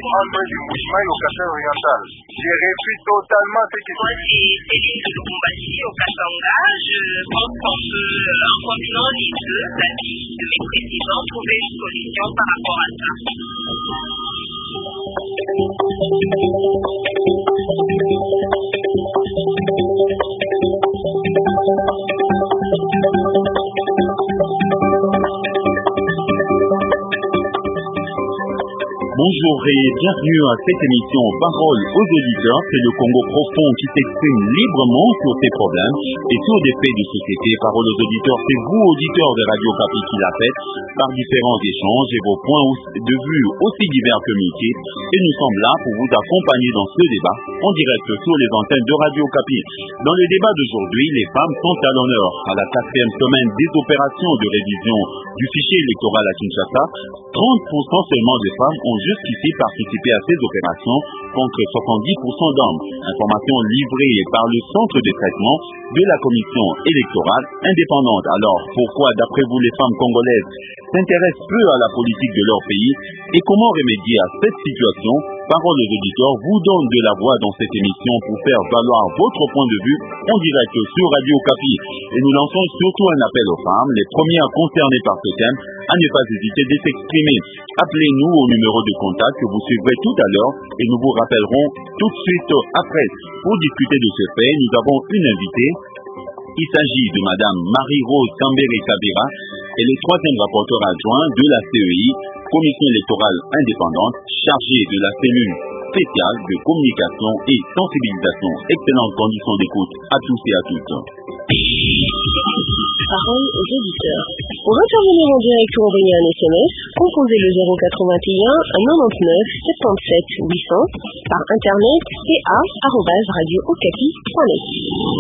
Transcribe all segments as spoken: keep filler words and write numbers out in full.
entre du Mbushima et au Kasai oriental. J'ai repris totalement ce qui Moi, c'est Céline de Lubumbashi au Katanga. Je pense qu'on peut, en combinant les deux avis de mes présidents, trouver une solution par rapport à ça. Bonjour et bienvenue à cette émission Parole aux auditeurs. C'est le Congo profond qui s'exprime librement sur ses problèmes et sur des faits de société. Parole aux auditeurs, c'est vous, auditeurs de Radio Kapi, qui la faites par différents échanges et vos points de vue aussi divers que métiers. Et nous sommes là pour vous accompagner dans ce débat en direct sur les antennes de Radio Kapi. Dans le débat d'aujourd'hui, les femmes sont à l'honneur. À la quatrième semaine des opérations de révision du fichier électoral à Kinshasa, trente pour cent seulement des femmes ont jusqu'ici participé à ces opérations contre soixante-dix pour cent d'hommes. Information livrée par le centre de traitement de la commission électorale indépendante. Alors, pourquoi, d'après vous, les femmes congolaises s'intéressent peu à la politique de leur pays et comment remédier à cette situation? Parole aux auditeurs vous donne de la voix dans cette émission pour faire valoir votre point de vue en direct sur Radio Kapi. Et nous lançons surtout un appel aux femmes, les premières concernées par ce thème, à ne pas hésiter de s'exprimer. Appelez-nous au numéro de contact que vous suivrez tout à l'heure et nous vous rappellerons tout de suite après. Pour discuter de ce fait, nous avons une invitée. Il s'agit de Madame Marie-Rose Kambere-Kabira, et le troisième rapporteur adjoint de la C E I, Commission électorale indépendante, chargée de la cellule spéciale de communication et sensibilisation. Excellentes conditions d'écoute à tous et à toutes. Parole aux auditeurs. Pour intervenir en direct ou envoyer un S M S, composez le zéro quatre-vingt-un quatre-vingt-neuf soixante-dix-sept huit cents par internet c a arobase radio okapi point net.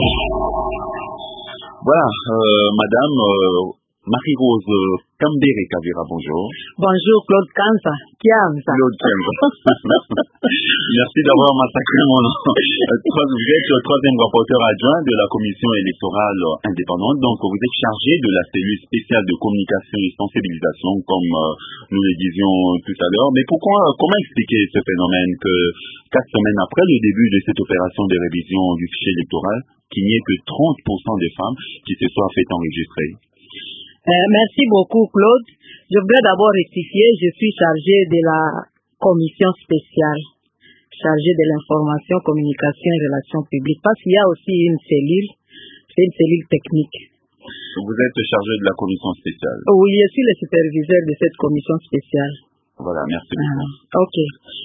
Voilà, euh, Madame euh, Marie-Rose Kambere-Kabira, bonjour. Bonjour Claude Kanza. Kianza. Claude Kanza. Merci d'avoir massacré mon nom. Vous êtes le troisième rapporteur adjoint de la commission électorale indépendante, donc vous êtes chargé de la cellule spéciale de communication et sensibilisation, comme euh, nous le disions tout à l'heure. Mais pourquoi, comment expliquer ce phénomène que quatre semaines après le début de cette opération de révision du fichier électoral, qu'il n'y ait que trente pour cent des femmes qui se soient fait enregistrer? Euh, merci beaucoup, Claude. Je voudrais d'abord rectifier, je suis chargé de la commission spéciale, chargée de l'information, communication et relations publiques, parce qu'il y a aussi une cellule, c'est une cellule technique. Vous êtes chargé de la commission spéciale? Oui, je suis le superviseur de cette commission spéciale. Voilà, merci beaucoup. Ah, ok.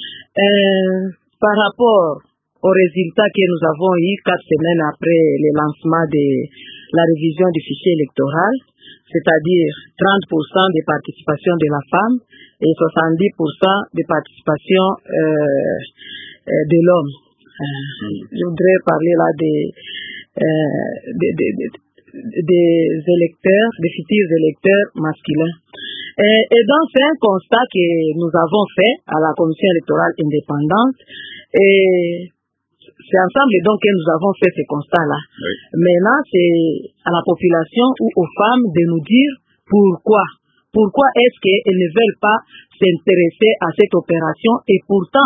Euh, par rapport aux résultats que nous avons eus quatre semaines après le lancement de la révision du fichier électoral, c'est-à-dire trente pour cent de participation de la femme et soixante-dix pour cent de participation euh, euh, de l'homme. Euh, mm. Je voudrais parler là des, euh, des, des, des, des électeurs, des futurs électeurs masculins. Et, et donc, c'est un constat que nous avons fait à la commission électorale indépendante et c'est ensemble donc que nous avons fait ce constat-là. Oui. Maintenant, c'est à la population ou aux femmes de nous dire pourquoi. Pourquoi est-ce qu'elles ne veulent pas s'intéresser à cette opération et pourtant,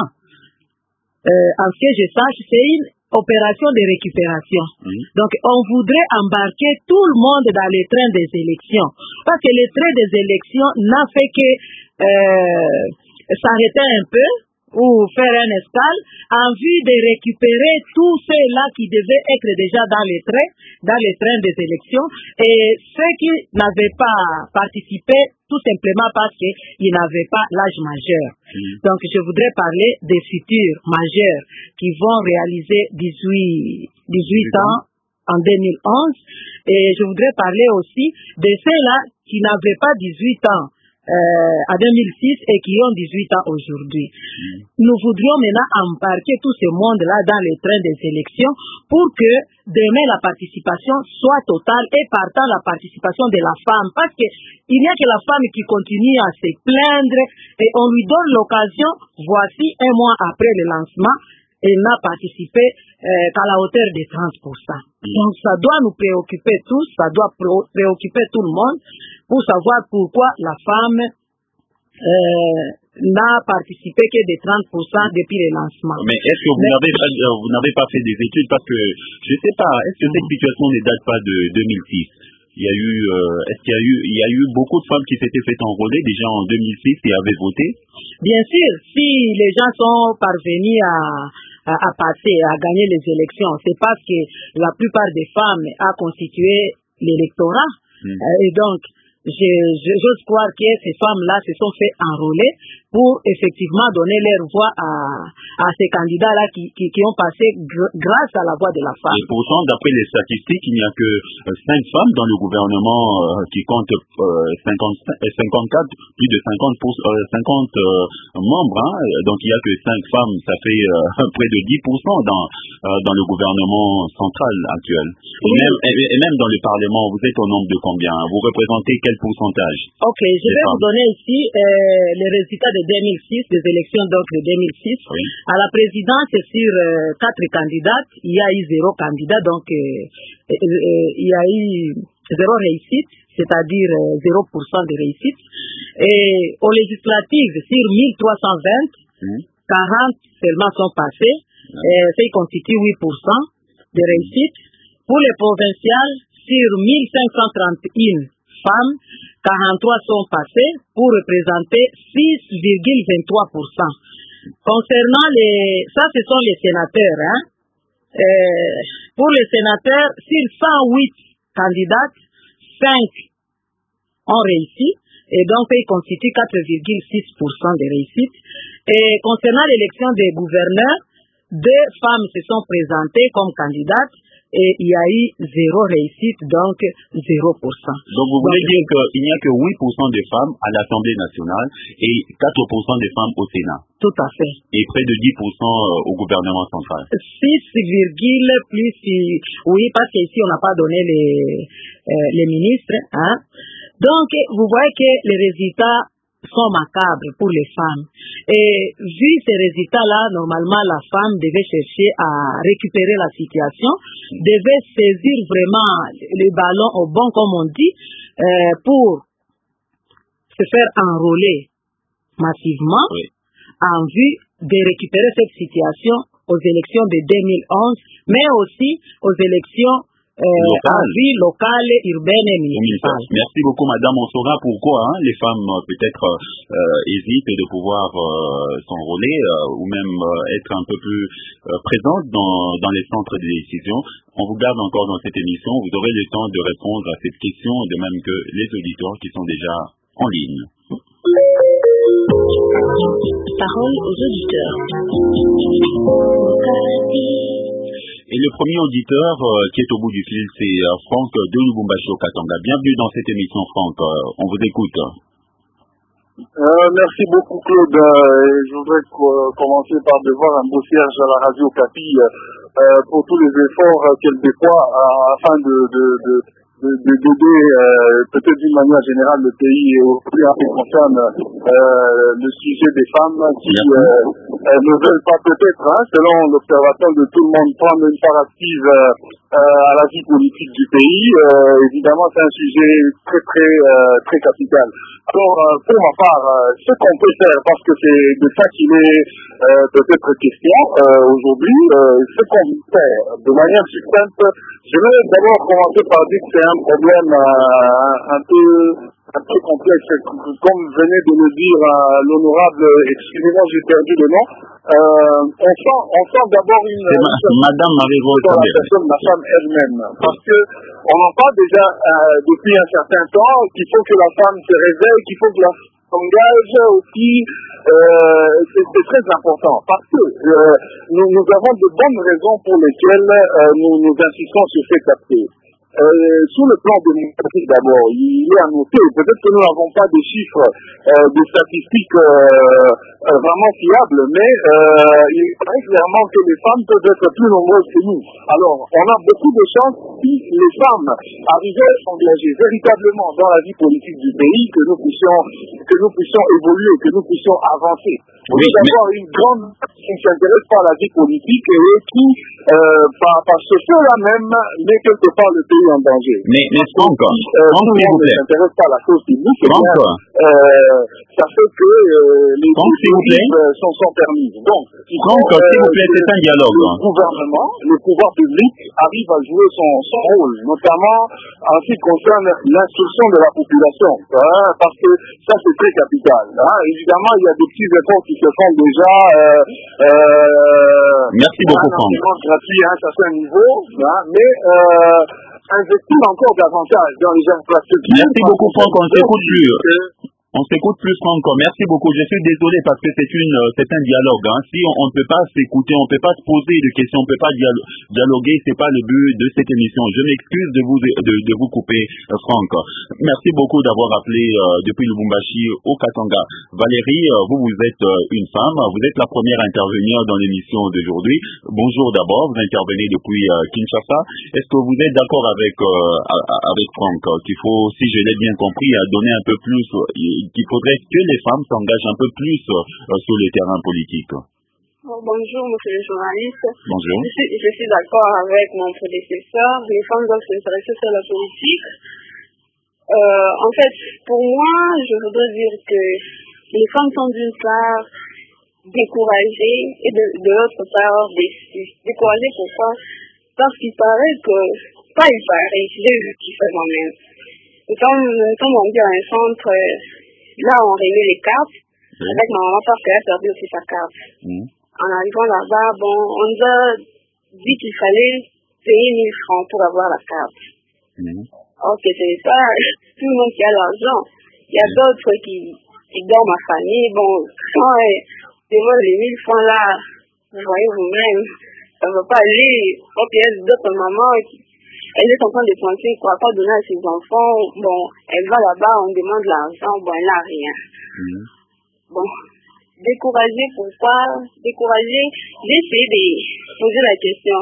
euh, en ce que je sache, c'est une opération de récupération. Oui. Donc, on voudrait embarquer tout le monde dans les trains des élections. Parce que les trains des élections n'a fait que euh, s'arrêter un peu ou faire un escale en vue de récupérer tous ceux-là qui devaient être déjà dans les trains, dans les trains des élections, et ceux qui n'avaient pas participé tout simplement parce qu'ils n'avaient pas l'âge majeur. Mmh. Donc je voudrais parler des futurs majeurs qui vont réaliser dix-huit ans en deux mille onze, et je voudrais parler aussi de ceux-là qui n'avaient pas dix-huit ans Euh, à deux mille six et qui ont dix-huit ans aujourd'hui. Mmh. Nous voudrions maintenant embarquer tout ce monde-là dans les trains des élections pour que demain la participation soit totale et partant la participation de la femme, parce que il n'y a que la femme qui continue à se plaindre et on lui donne l'occasion, voici un mois après le lancement, elle n'a participé euh, qu'à la hauteur de trente pour cent. Mmh. Donc ça doit nous préoccuper tous, ça doit préoccuper tout le monde pour savoir pourquoi la femme euh, n'a participé que de trente pour cent depuis le lancement. Mais est-ce que vous Mais... n'avez pas, euh, vous n'avez pas fait des études parce que, je ne sais pas, est-ce que cette situation ne date pas de deux mille six? Il y a eu, euh, est-ce qu'il y a eu, il y a eu beaucoup de femmes qui s'étaient fait enrôler déjà en deux mille six et avaient voté? Bien sûr, si les gens sont parvenus à, à, à passer, à gagner les élections, c'est parce que la plupart des femmes a constitué l'électorat. Mmh. Euh, et donc, je, je, j'ose croire que ces femmes-là se sont fait enrôler pour effectivement donner leur voix à, à ces candidats-là qui, qui, qui ont passé gr- grâce à la voix de la femme. Et pourtant, d'après les statistiques, il n'y a que cinq femmes dans le gouvernement euh, qui compte euh, cinquante, cinquante-quatre, plus de cinquante, pour, euh, cinquante euh, membres. Hein. Donc, il n'y a que cinq femmes, ça fait euh, près de dix pour cent dans, euh, dans le gouvernement central actuel. Et, oui. même, et, et même dans le Parlement, vous êtes au nombre de combien? Vous représentez quel pourcentage? Ok, je vais femmes. vous donner ici euh, les résultats de deux mille six, des élections donc de deux mille six. Oui. À la présidence, sur euh, quatre candidates, il y a eu zéro candidat, donc euh, euh, euh, il y a eu zéro réussite, c'est-à-dire euh, zéro pour cent de réussite. Et aux législatives, sur mille trois cent vingt, mmh. quarante seulement sont passés, mmh. et ça constitue huit pour cent de réussite. Pour les provinciales, sur mille cinq cent trente et un femmes, quarante-trois sont passées pour représenter six virgule vingt-trois pour cent. Concernant les... Ça, ce sont les sénateurs. Hein? Euh, pour les sénateurs, sur cent huit candidates, cinq ont réussi. Et donc, ils constituent quatre virgule six pour cent de réussite. Et concernant l'élection des gouverneurs, deux femmes se sont présentées comme candidates. Et il y a eu zéro réussite, donc zéro pour cent. Donc vous voulez donc, dire qu'il n'y a que huit pour cent des femmes à l'Assemblée nationale et quatre pour cent des femmes au Sénat. Tout à fait. Et près de dix pour cent au gouvernement central. six virgule plus, oui, parce qu'ici on n'a pas donné les, euh, les ministres. Hein. Donc vous voyez que les résultats sont macabres pour les femmes. Et vu ces résultats-là, normalement, la femme devait chercher à récupérer la situation, devait saisir vraiment le ballon au bon, comme on dit, euh, pour se faire enrôler massivement oui. en vue de récupérer cette situation aux élections de deux mille onze, mais aussi aux élections Euh, en vie locale, urbaine et municipale. Merci beaucoup, madame. On saura pourquoi hein, les femmes euh, peut-être euh, hésitent de pouvoir euh, s'enrôler euh, ou même euh, être un peu plus euh, présentes dans, dans les centres de décision. On vous garde encore dans cette émission. Vous aurez le temps de répondre à cette question, de même que les auditeurs qui sont déjà en ligne. Parole aux auditeurs. Et le premier auditeur euh, qui est au bout du fil, c'est euh, Franck de Lubumbashi au Katanga. Bienvenue dans cette émission, Franck. Euh, on vous écoute. Euh, merci beaucoup, Claude. Euh, je voudrais co- commencer par devoir un beau cierge à la radio Capi euh, pour tous les efforts euh, qu'elle déploie euh, afin de, de, de, de, de d'aider euh, peut-être d'une manière générale le pays et au plus en ce qui concerne euh, le sujet des femmes qui euh, euh, ne veulent pas peut-être, hein, selon l'observation de tout le monde, prendre une part active euh, euh, à la vie politique du pays. Euh, évidemment, c'est un sujet très très euh, très capital. Alors, euh, pour ma part, euh, ce qu'on peut faire, parce que c'est de ça qu'il est euh, peut-être question euh, aujourd'hui, euh, ce qu'on peut faire de manière succincte, je vais d'abord commencer par dire que c'est un problème euh, un peu un peu complexe, comme venait de le dire euh, l'honorable, excusez-moi, j'ai perdu le nom. Euh, on sent, on sent d'abord une... C'est ma, Madame Marie-Rose sur la personne de la femme elle-même, parce que on en parle déjà euh, depuis un certain temps qu'il faut que la femme se réveille, qu'il faut que la femme s'engage aussi. Euh, c'est, c'est très important, parce que euh, nous, nous avons de bonnes raisons pour lesquelles euh, nous, nous insistons sur cet aspect. Euh, sur le plan démographique d'abord, il est à noter, peut-être que nous n'avons pas de chiffres, euh, de statistiques euh, euh, vraiment fiables, mais euh, il paraît clairement que les femmes peuvent être plus nombreuses que nous. Alors, on a beaucoup de chance si les femmes arrivaient à s'engager véritablement dans la vie politique du pays, que nous puissions, que nous puissions évoluer, que nous puissions avancer. Pour oui, avoir mais... une grande qui ne s'intéresse pas à la vie politique et qui, euh, par, par ce fait-là même, met quelque part le pays en danger. Mais, mais Franck, euh, Franck, s'il vous plaît. Ne s'intéresse pas à la chose publique. Franck, euh, ça fait que euh, les Franck, s'il vous plaît. sont sans permis. Donc, Franck, euh, s'il vous plaît, c'est un dialogue. Le gouvernement, le pouvoir public arrive à jouer son, son rôle, notamment en ce qui concerne l'instruction de la population, hein, parce que ça c'est très capital. Hein. Évidemment, il y a des petits efforts qui se font déjà. Euh, euh, Merci beaucoup, Franck. Gratuit à un certain niveau, hein, mais euh, investir encore davantage dans les infrastructures. Merci beaucoup, Franck. On ne s'écoute plus. On s'écoute plus, Franck. Merci beaucoup. Je suis désolé parce que c'est une, c'est un dialogue. Hein. Si on ne peut pas s'écouter, on ne peut pas se poser de questions, on ne peut pas dialo- dialoguer, c'est pas le but de cette émission. Je m'excuse de vous, de, de vous couper, euh, Franck. Merci beaucoup d'avoir appelé euh, depuis Lubumbashi au Katanga. Valérie, euh, vous, vous êtes euh, une femme. Vous êtes la première à intervenir dans l'émission d'aujourd'hui. Bonjour d'abord. Vous intervenez depuis euh, Kinshasa. Est-ce que vous êtes d'accord avec, euh, avec Franck qu'il faut, si je l'ai bien compris, donner un peu plus, euh, qu'il faudrait que les femmes s'engagent un peu plus euh, sur le terrain politique? Oh, bonjour, monsieur le journaliste. Bonjour. Je suis, je suis d'accord avec mon prédécesseur. Les femmes doivent s'intéresser sur la politique. Euh, en fait, pour moi, je voudrais dire que les femmes sont d'une part découragées et de, de l'autre part déçues. Découragées pourquoi? Parce qu'il paraît que, pas il paraît, j'ai vu qu'il fait moi-même. Nous sommes, nous sommes rendus à un centre. Là, on remet les cartes. Oui. Avec ma maman, parce qu'elle a perdu aussi sa carte. Mmh. En arrivant là-bas, bon, on nous a dit qu'il fallait payer mille francs pour avoir la carte. Mmh. Ok, c'est ça. Tout le monde qui a l'argent. Il y a mmh. d'autres qui, qui dorment ma famille. Bon, quand on demande les mille francs là, vous voyez vous-même, ça ne va pas aller. Ok, il y a d'autres mamans qui elle est en train de penser qu'on va pas donner à ses enfants. Bon, elle va là-bas, on demande l'argent, bon, elle n'a rien. Mmh. Bon, découragée, pourquoi? Découragée, j'ai essayé de poser la question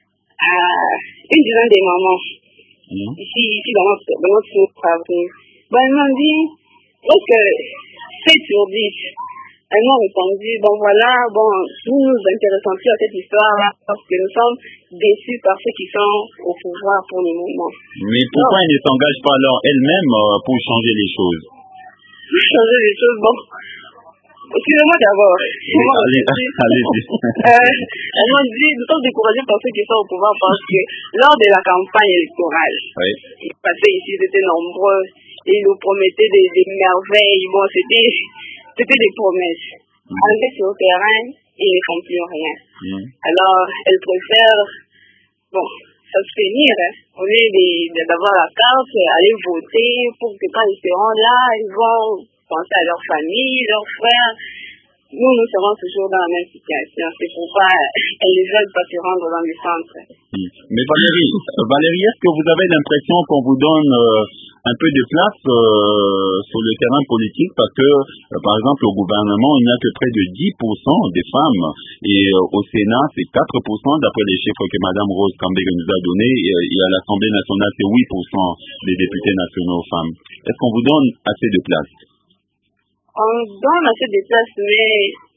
à une dizaine de mamans, mmh. ici, ici dans notre, dans notre travail. Bon, elles m'ont dit, est-ce que sept sur dix? Elles m'ont répondu, bon voilà, bon, nous nous intéressons plus à cette histoire-là parce que nous sommes déçus par ceux qui sont au pouvoir pour le moment. Mais pourquoi elles ne s'engagent pas alors elles-mêmes euh, pour changer les choses? Pour changer les choses, bon. Excusez-moi d'abord. Oui, allez, allez-y. euh, elles m'ont dit, nous sommes découragés par ceux qui sont au pouvoir parce que lors de la campagne électorale, oui. Ils passaient ici, ils étaient nombreux, et ils nous promettaient des, des merveilles. Bon, c'était, c'était des promesses. Mmh. Arrivés sur le terrain, ils ne font plus rien. Mmh. Alors, elles préfèrent, bon, s'abstenir, hein, au lieu de, de, d'avoir la carte, aller voter pour que quand ils seront là, ils vont penser à leur famille, leurs frères. Nous, nous serons toujours dans la même situation. C'est pourquoi elles ne veulent pas se rendre dans le centre. Mmh. Mais Valérie, Valérie, est-ce que vous avez l'impression qu'on vous donne euh, un peu de place euh, sur le terrain politique? Parce que, euh, par exemple, au gouvernement, il n'y a que près de dix pour cent des femmes. Et euh, au Sénat, c'est quatre pour cent d'après les chiffres que Mme Rose Kambere nous a donnés. Et, et à l'Assemblée nationale, c'est huit pour cent des députés nationaux femmes. Est-ce qu'on vous donne assez de place? On donne assez de place, mais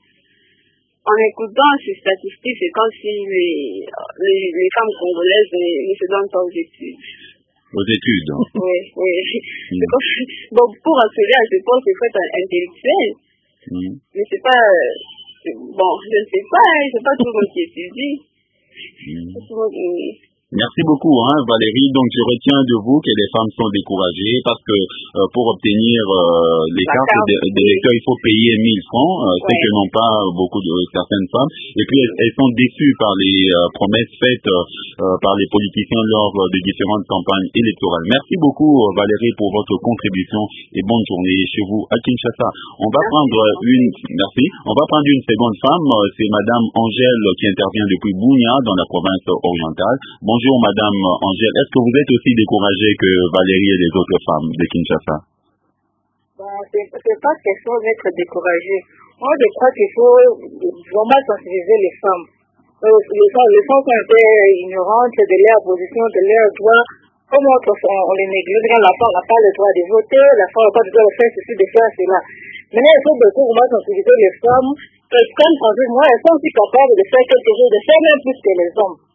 en écoutant ces statistiques, c'est comme si les, les, les femmes congolaises ne, ne se donnent pas aux études. Aux études? Oui, oui. Mm. C'est comme, bon, pour accéder à ce poste, il faut être intellectuel. Mm. Mais c'est pas... Bon, je ne sais pas, c'est pas tout le monde qui étudie. Mm. Tout le monde... Merci beaucoup, hein, Valérie. Donc, je retiens de vous que les femmes sont découragées parce que euh, pour obtenir euh, les La cartes carte, d'électeurs, oui. Il faut payer mille francs, euh, ouais. Ce que n'ont pas beaucoup de euh, certaines femmes. Et puis, elles, elles sont déçues par les euh, promesses faites euh, par les politiciens lors euh, de différentes campagnes électorales. Merci beaucoup, euh, Valérie, pour votre contribution et bonne journée chez vous à Kinshasa. On va merci. prendre une, merci. On va prendre une seconde femme. C'est Madame Angèle qui intervient depuis Bunia dans la province orientale. Bonjour. Bonjour Madame Angèle, est-ce que vous êtes aussi découragée que Valérie et les autres femmes de Kinshasa? Bon, c'est, c'est pas question d'être découragée. Moi, je crois qu'il faut vraiment sensibiliser les femmes. Euh, les femmes, les femmes sont un peu ignorantes de leur position, de leurs droits. Comme on, on les néglige, la femme n'a pas le droit de voter, la femme n'a pas le droit de faire ceci, de faire cela. Maintenant, il faut beaucoup vraiment sensibiliser les femmes. Parce que, comme moi, elles sont aussi capables de faire quelque chose, de faire même plus que les hommes.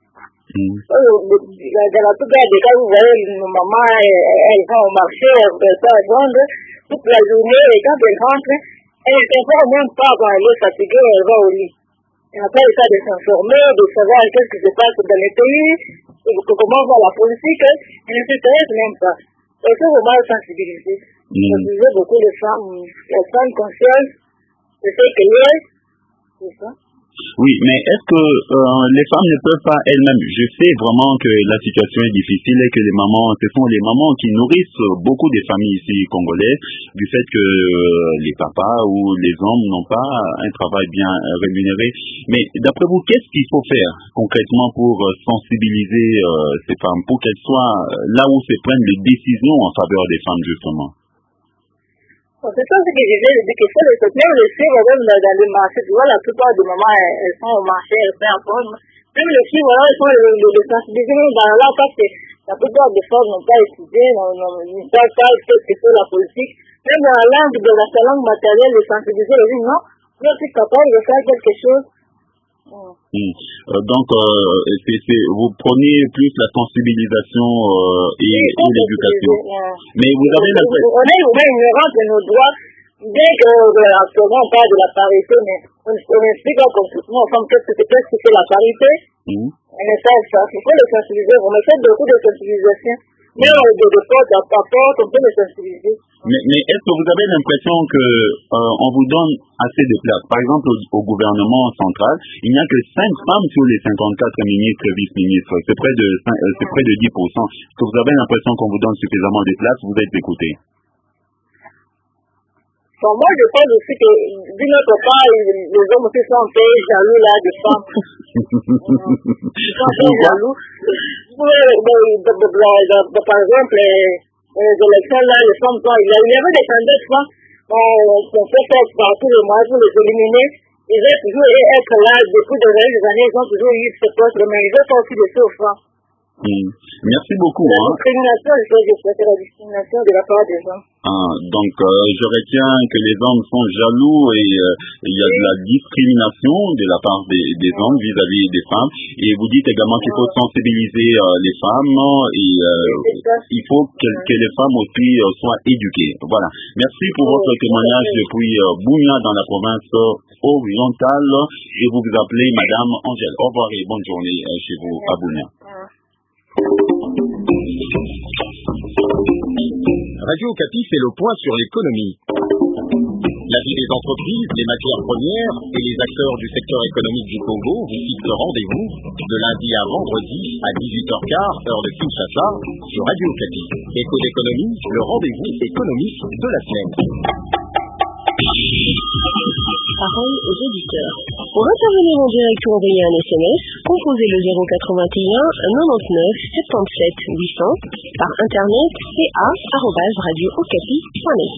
Mm. Dans la plupart des cas, vous voyez, nos mamans, elles vont au marché, elles peuvent vendre toute la journée, et quand elles rentrent, elles ne s'informent même pas quand elles sont fatiguées, elles vont au lit. Il n'y a pas le cas de s'informer, de savoir qu'est-ce qui se passe dans les pays, comment va la politique, elles ne s'intéressent même pas. Elles sont vraiment sensibilisées. Mm. Je disais beaucoup de femmes, elles prennent conscience de ce qu'elles est, c'est ça. Oui, mais est-ce que euh, les femmes ne peuvent pas elles-mêmes? Je sais vraiment que la situation est difficile et que les mamans, ce sont les mamans qui nourrissent beaucoup des familles ici congolaises du fait que euh, les papas ou les hommes n'ont pas un travail bien rémunéré. Mais d'après vous, qu'est-ce qu'il faut faire concrètement pour sensibiliser euh, ces femmes, pour qu'elles soient là où se prennent les décisions en faveur des femmes justement? C'est ça ce que je disais, que c'est le même les filles, même dans le marché, tu vois, la plupart des mamans, elles sont au marché, elles font un peu. Même les filles, voilà, elles sont les sensibiliser dans là, parce que la plupart des femmes n'ont pas étudié, ne savent pas ce que c'est la politique. Même dans la langue, dans la langue matérielle, les sensibiliser, elles disent non, moi, je suis capable de faire quelque chose. Mm. Euh, donc, euh, c'est, c'est, vous prenez plus la sensibilisation euh, et, et l'éducation. Euh, Mais vous avez l'impression... On est ignorant de nos droits, dès qu'actuellement on parle de la parité, mais on, on explique concrètement aux femmes qu'est-ce que c'est, que c'est la parité. Mm. On ne sait pas. Il faut les sensibiliser. On a fait beaucoup de sensibilisation. Mais de, de porte à porte, on peut les sensibiliser. Mais, mais est-ce que vous avez l'impression que euh, on vous donne assez de place? Par exemple, au, au gouvernement central, il n'y a que cinq femmes sur les cinquante-quatre ministres et vice-ministres. C'est près de euh, c'est près de dix pour cent. Est-ce que vous avez l'impression qu'on vous donne suffisamment de place? Vous êtes écouté? Bon, moi, je pense aussi que, d'une autre part, les hommes aussi sont un peu jaloux là des femmes. Ils sont un peu jaloux. Par exemple, les élections là, les femmes sont, il y avait des candidats femmes qu'on fait faire par tous les moyens pour les éliminer. Ils veulent toujours être là depuis de longues années, ils ont toujours eu ce poste, mais ils veulent pas aussi laisser aux femmes. Mm. Merci beaucoup. La hein. discrimination, je sais, c'est la discrimination de la part des hommes. Ah, donc, euh, je retiens que les hommes sont jaloux et euh, il y a de la discrimination de la part des, des hommes vis-à-vis des femmes. Et vous dites également qu'il faut sensibiliser euh, les femmes et euh, il faut que, que les femmes aussi euh, soient éduquées. Voilà. Merci pour votre témoignage depuis euh, Bunia dans la province orientale et vous vous appelez Madame Angèle. Au revoir et bonne journée euh, chez vous à Bunia. Radio Okapi fait le point sur l'économie. La vie des entreprises, les matières premières et les acteurs du secteur économique du Congo vous fixent rendez-vous de lundi à vendredi à dix-huit heures quinze, heure de Kinshasa, sur Radio Okapi. Éco d'économie, le rendez-vous économique de la semaine. Parole aux auditeurs. Pour intervenir en direct ou envoyer un S M S, composez le zéro quatre-vingt-un quatre-vingt-neuf soixante-dix-sept huit cents par internet c a arobase radio okapi point net.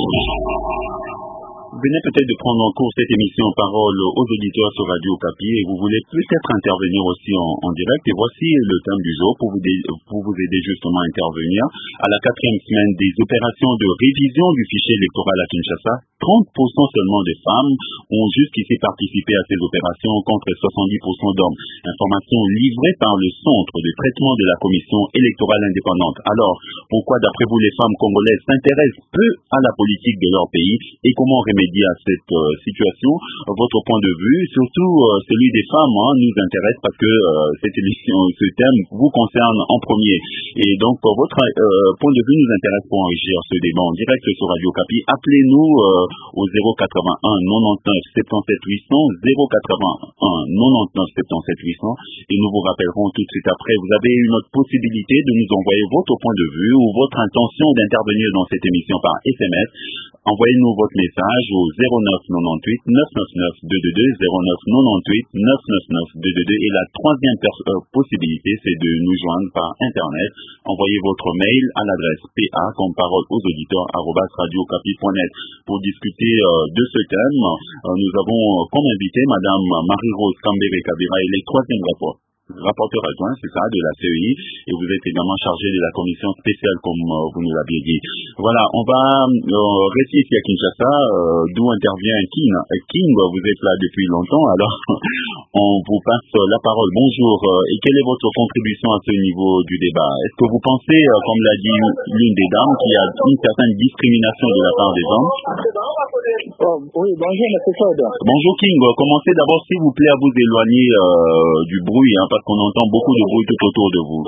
Vous venez peut-être de prendre en cours cette émission Parole aux auditeurs sur Radio Okapi et vous voulez peut-être intervenir aussi en, en direct. Et voici le thème du jour pour vous, dé- pour vous aider justement à intervenir. À la quatrième semaine des opérations de révision du fichier électoral à Kinshasa, trente pour cent seulement des femmes ont jusqu'ici participé à ces opérations contre soixante-dix pour cent d'hommes. Information livrée par le Centre de traitement de la Commission électorale indépendante. Alors, pourquoi d'après vous les femmes congolaises s'intéressent peu à la politique de leur pays et comment remédier à cette euh, situation? Votre point de vue, surtout euh, celui des femmes, hein, nous intéresse parce que euh, cette émission, ce thème vous concerne en premier. Et donc, pour votre euh, point de vue nous intéresse pour enrichir ce débat en direct sur Radio Okapi. Appelez-nous euh, au zéro quatre-vingt-un quatre-vingt-neuf soixante-dix-sept huit cents, zéro quatre-vingt-un quatre-vingt-neuf soixante-dix-sept huit cents, et nous vous rappellerons tout de suite après. Vous avez une autre possibilité de nous envoyer votre point de vue ou votre intention d'intervenir dans cette émission par S M S. Envoyez-nous votre message au zéro neuf quatre-vingt-huit neuf cent quatre-vingt-neuf deux cent vingt-deux, zéro neuf quatre-vingt-huit neuf cent quatre-vingt-neuf deux cent vingt-deux. Et la troisième per- euh, possibilité, c'est de nous joindre par Internet. Envoyez votre mail à l'adresse p a comme parole aux auditeurs arobase radio okapi point net. Pour discuter euh, de ce thème, euh, nous avons euh, comme invité Madame Marie-Rose Kambere Kabira et les troisième rapport. rapporteur adjoint, c'est ça, de la C E I, et vous êtes également chargé de la commission spéciale, comme euh, vous nous l'aviez dit. Voilà, on va euh, rester ici à Kinshasa, euh, d'où intervient King. King, vous êtes là depuis longtemps, alors on vous passe la parole. Bonjour, euh, et quelle est votre contribution à ce niveau du débat? Est-ce que vous pensez, euh, comme l'a dit l'une des dames, qu'il y a une certaine discrimination de la part des hommes? Oh, oui, bonjour, M. Ford. Bonjour King, commencez d'abord s'il vous plaît à vous éloigner euh, du bruit, hein, parce qu'on entend beaucoup de bruit tout autour de vous.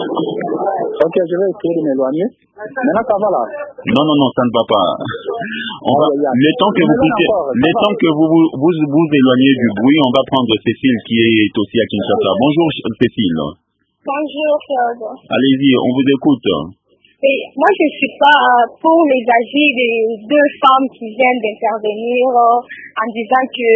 Ok, je vais essayer de m'éloigner. Maintenant, ça va là? Non, non, non, ça ne va pas. On va, le temps que vous puissiez, le temps que vous vous, vous vous éloignez du bruit, on va prendre Cécile qui est aussi à Kinshasa. Bonjour Cécile. Bonjour, Ford. Allez-y, on vous écoute. Et moi, je ne suis pas pour les agis des deux femmes qui viennent d'intervenir en disant que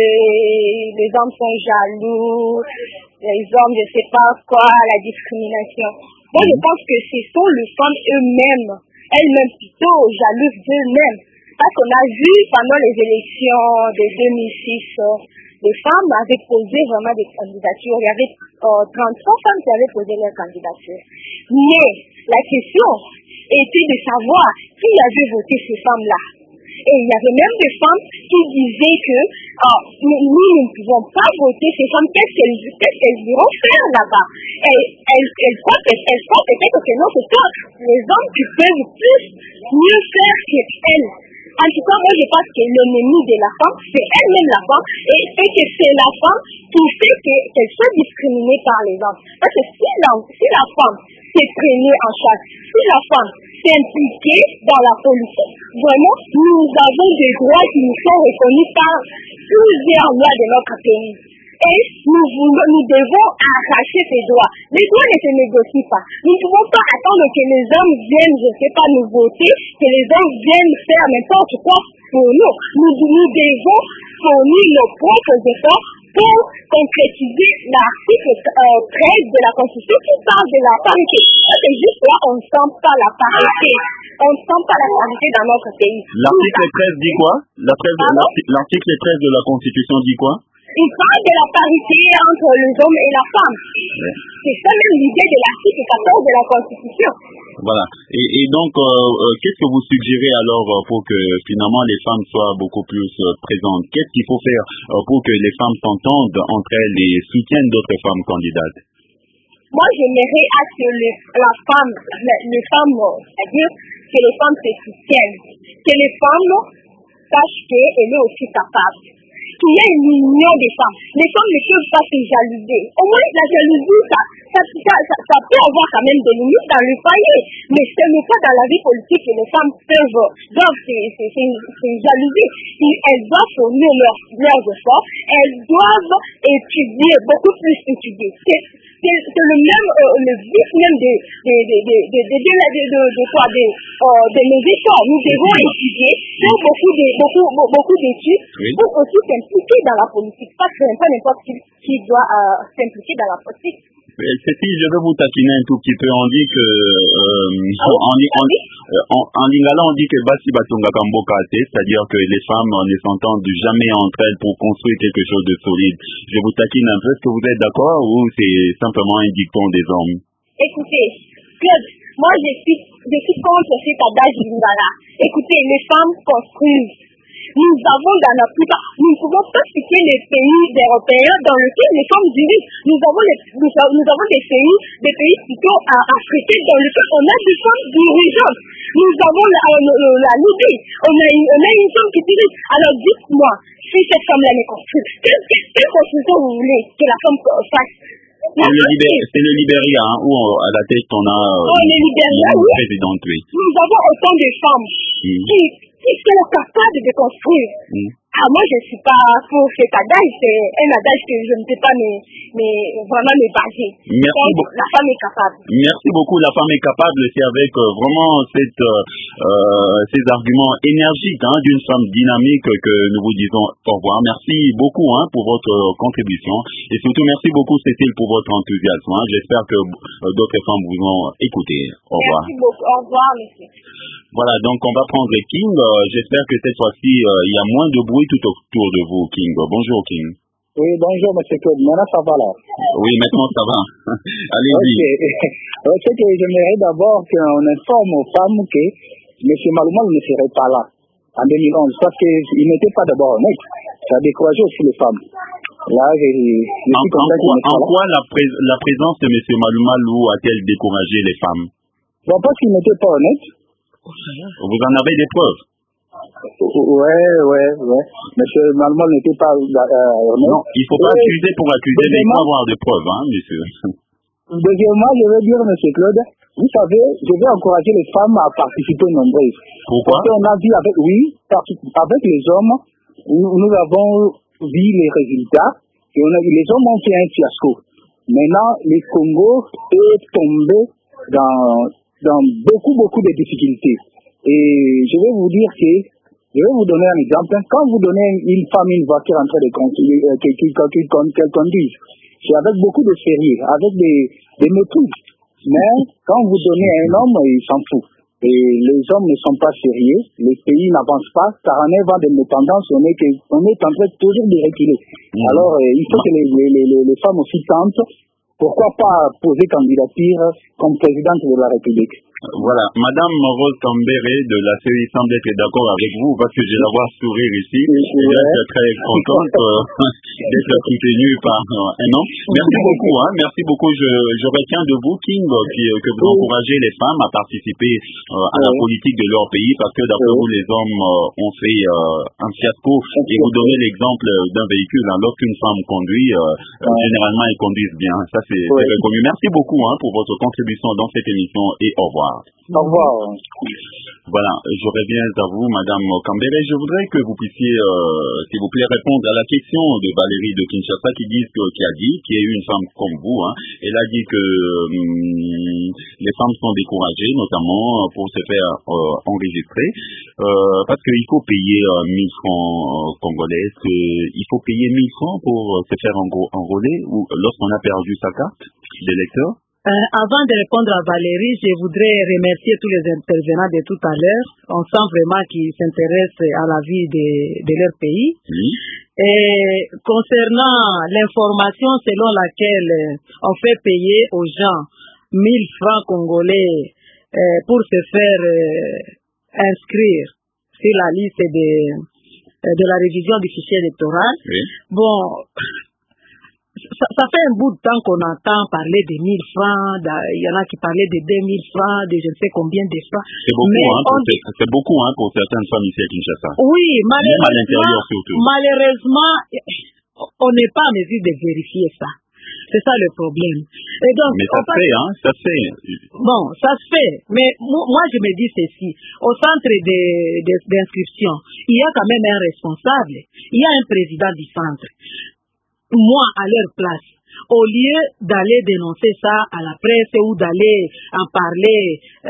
les hommes sont jaloux, les hommes, je ne sais pas quoi, la discrimination. Moi, je pense que ce sont les femmes eux-mêmes, elles-mêmes plutôt jalouses d'eux-mêmes. Parce qu'on a vu pendant les élections de deux mille six, les femmes avaient posé vraiment des candidatures. Il y avait euh, trente-trois femmes qui avaient posé leur candidature. Mais la question était de savoir qui avait voté ces femmes-là. Et il y avait même des femmes qui disaient que oh, nous, nous ne pouvons pas voter ces femmes, qu'est-ce qu'elles, qu'est-ce qu'elles iront faire là-bas? Elles, elles, elles croient elles croient peut-être que non, c'est pas les hommes qui peuvent plus mieux faire qu'elles. En tout cas, moi je pense que l'ennemi de la femme, c'est elle-même la femme, et c'est que c'est la femme qui fait qu'elle soit discriminée par les hommes. Parce que si la, si la femme s'est prenée en charge, si la femme s'est impliquée dans la politique, vraiment, nous avons des droits qui nous sont reconnus par plusieurs lois de notre pays. Et nous, nous devons arracher ces droits. Les droits ne se négocient pas. Nous ne pouvons pas attendre que les hommes viennent, je ne sais pas, nous voter, que les hommes viennent faire n'importe quoi pour nous. Nous, nous devons fournir nos propres efforts pour concrétiser l'article euh, treize de la Constitution qui parle de la parité. C'est juste là, on ne sent pas la parité. On ne sent pas la parité dans notre pays. L'article treize dit quoi? L'article treize de la Constitution dit quoi? Il parle de la parité entre les hommes et la femme. Ouais. C'est ça même l'idée de l'article quatorze de la Constitution. Voilà. Et, et donc, euh, euh, qu'est-ce que vous suggérez alors euh, pour que finalement les femmes soient beaucoup plus euh, présentes? Qu'est-ce qu'il faut faire euh, pour que les femmes s'entendent entre elles et soutiennent d'autres femmes candidates? Moi, j'aimerais à ce que les, la femme, les, les femmes, c'est-à-dire que les femmes se soutiennent, que les femmes sachent qu'elles sont aussi capables. Qu'il y a une union des femmes. Les femmes ne peuvent pas se jalouser. Au moins, la jalousie, ça, ça, ça, ça, ça peut avoir quand même des limites dans le foyer. Mais ce n'est pas dans la vie politique que les femmes peuvent, doivent se, se, se, se jalouser. Elles doivent fournir leurs, leurs efforts. Elles doivent étudier, beaucoup plus étudier. C'est, c'est, c'est le même, euh, le but même de, de, de, de, de, de, de, de, de, de, quoi, de, euh, de nos efforts. Nous devons étudier, faire beaucoup, de, beaucoup, beaucoup d'études pour aussi s'impliquer dans la politique. Pas que pas n'importe qui, qui doit euh, s'impliquer dans la politique. Cécile, je vais vous taquiner un tout petit peu. On dit que euh, ah oui, en, en, en, en lingala, on dit que Basi Batonga Kamboka, c'est-à-dire que les femmes ne s'entendent jamais entre elles pour construire quelque chose de solide. Je vous taquine un peu. Est-ce que vous êtes d'accord ou c'est simplement un dicton des hommes? Écoutez, Claude, moi je suis, je suis contre cet adage lingala. Écoutez, les femmes construisent. Nous avons dans la plupart, nous ne pouvons pas citer les pays européens dans lesquels les femmes dirigent. Nous avons, les, nous, nous avons des pays, des pays plutôt africains dans lesquels on a des femmes dirigeantes. Nous avons la, la, la Libye, on a, une, on a une femme qui dirige. Alors dites-moi, si cette femme-là n'est construite, quelle, quelle construction vous voulez que la femme fasse? C'est le, Libé c'est le Libéria, hein, où on, à la tête on a euh, oh, le Libéria, une oui. présidente, oui. Nous avons autant de femmes mmh. qui, qui sont capables de construire. Mmh. Ah, moi, je ne suis pas pour cet adage. C'est un adage que je ne peux pas me, me, vraiment me baser. Merci Donc, beaucoup. La femme est capable. Merci beaucoup. La femme est capable. C'est avec euh, vraiment cette, euh, ces arguments énergiques hein, d'une femme dynamique que nous vous disons au revoir. Merci beaucoup hein, pour votre contribution. Et surtout, merci beaucoup, Cécile, pour votre enthousiasme. Hein. J'espère que euh, d'autres femmes vous ont écouté. Au revoir. Merci beaucoup. Au revoir, monsieur. Voilà, donc on va prendre King. Euh, J'espère que cette fois-ci, euh, il y a moins de bruit tout autour de vous, King. Bonjour, King. Oui, bonjour, M. Claude. Maintenant, ça va là. Oui, maintenant, ça va. Allez-y. Ok. Ce que j'aimerais d'abord qu'on informe aux femmes que M. Maloumal ne serait pas là en deux mille onze parce qu'il n'était pas d'abord honnête. Ça a découragé aussi les femmes. Là, je, je en, suis content en quoi, en là. quoi la, pré- la présence de M. Maloumalou a-t-elle découragé les femmes? Bon, parce qu'il n'était pas honnête. Vous en avez des preuves? Ouais, ouais, ouais. Monsieur Maloumal n'était pas euh, honnête. Non, il ne faut pas Et accuser pour accuser, mais il faut avoir des preuves, hein, monsieur. Deuxièmement, je veux dire, M. Claude, vous savez, je vais encourager les femmes à participer nombreuses. Pourquoi? Parce qu'on a vu avec, oui, avec les hommes, nous avons vu les résultats, et on a, les hommes ont fait un fiasco. Maintenant, le Congo est tombé dans, dans beaucoup, beaucoup de difficultés. Et je vais vous dire que, je vais vous donner un exemple. Quand vous donnez une femme une voiture en train de conduire, euh, qu'elle conduise, c'est avec beaucoup de sérieux, avec des, des motifs. Mais quand vous donnez à un homme, il s'en fout. Et les hommes ne sont pas sérieux, les pays n'avancent pas. quarante-neuf ans d'indépendance, on est, que, on est en train toujours de reculer. Mmh. Alors, euh, il faut que les, les, les, les femmes aussi tentent. Pourquoi pas poser candidature comme présidente de la République? Voilà, Madame Rose Cambéré de la C E I semble être d'accord avec vous parce que je la vois sourire ici. Oui, et là, je suis très contente euh, d'être soutenue par euh, un homme. Merci beaucoup, hein, merci beaucoup. Je, je retiens de vous, King, qui, que vous encouragez les femmes à participer euh, à la politique de leur pays parce que d'après vous, les hommes euh, ont fait euh, un fiasco et vous donnez l'exemple d'un véhicule. Hein, lorsqu'une femme conduit, euh, généralement, elle conduit bien. Ça, c'est reconnu. Merci beaucoup hein, pour votre contribution dans cette émission et au revoir. Au revoir. Voilà, je reviens à vous, Madame Cambéré. Je voudrais que vous puissiez, euh, s'il vous plaît, répondre à la question de Valérie de Kinshasa qui, dit que, qui a dit, qui est une femme comme vous, hein, elle a dit que hum, les femmes sont découragées, notamment pour se faire euh, enregistrer, euh, parce qu'il faut payer euh, mille francs euh, congolais. Il faut payer mille francs pour se faire enrôler ou lorsqu'on a perdu sa carte d'électeur. Euh, avant de répondre à Valérie, je voudrais remercier tous les intervenants de tout à l'heure. On sent vraiment qu'ils s'intéressent à la vie de, de leur pays. Oui. Et concernant l'information selon laquelle on fait payer aux gens mille francs congolais euh, pour se faire euh, inscrire sur la liste de, de la révision du fichier électoral, oui. Bon... Ça, ça fait un bout de temps qu'on entend parler de mille francs, il y en a qui parlaient de deux mille francs, de je ne sais combien de francs. C'est beaucoup, hein, pour, dit... c'est beaucoup hein, pour certaines femmes ici à Kinshasa. Oui, malheureusement, même à l'intérieur surtout. Malheureusement, on n'est pas en mesure de vérifier ça. C'est ça le problème. Et donc, mais ça se fait, hein, ça se fait. Bon, ça se fait. Mais moi, je me dis ceci. Au centre de, de, d'inscription, il y a quand même un responsable. Il y a un président du centre. Moi, à leur place, au lieu d'aller dénoncer ça à la presse ou d'aller en parler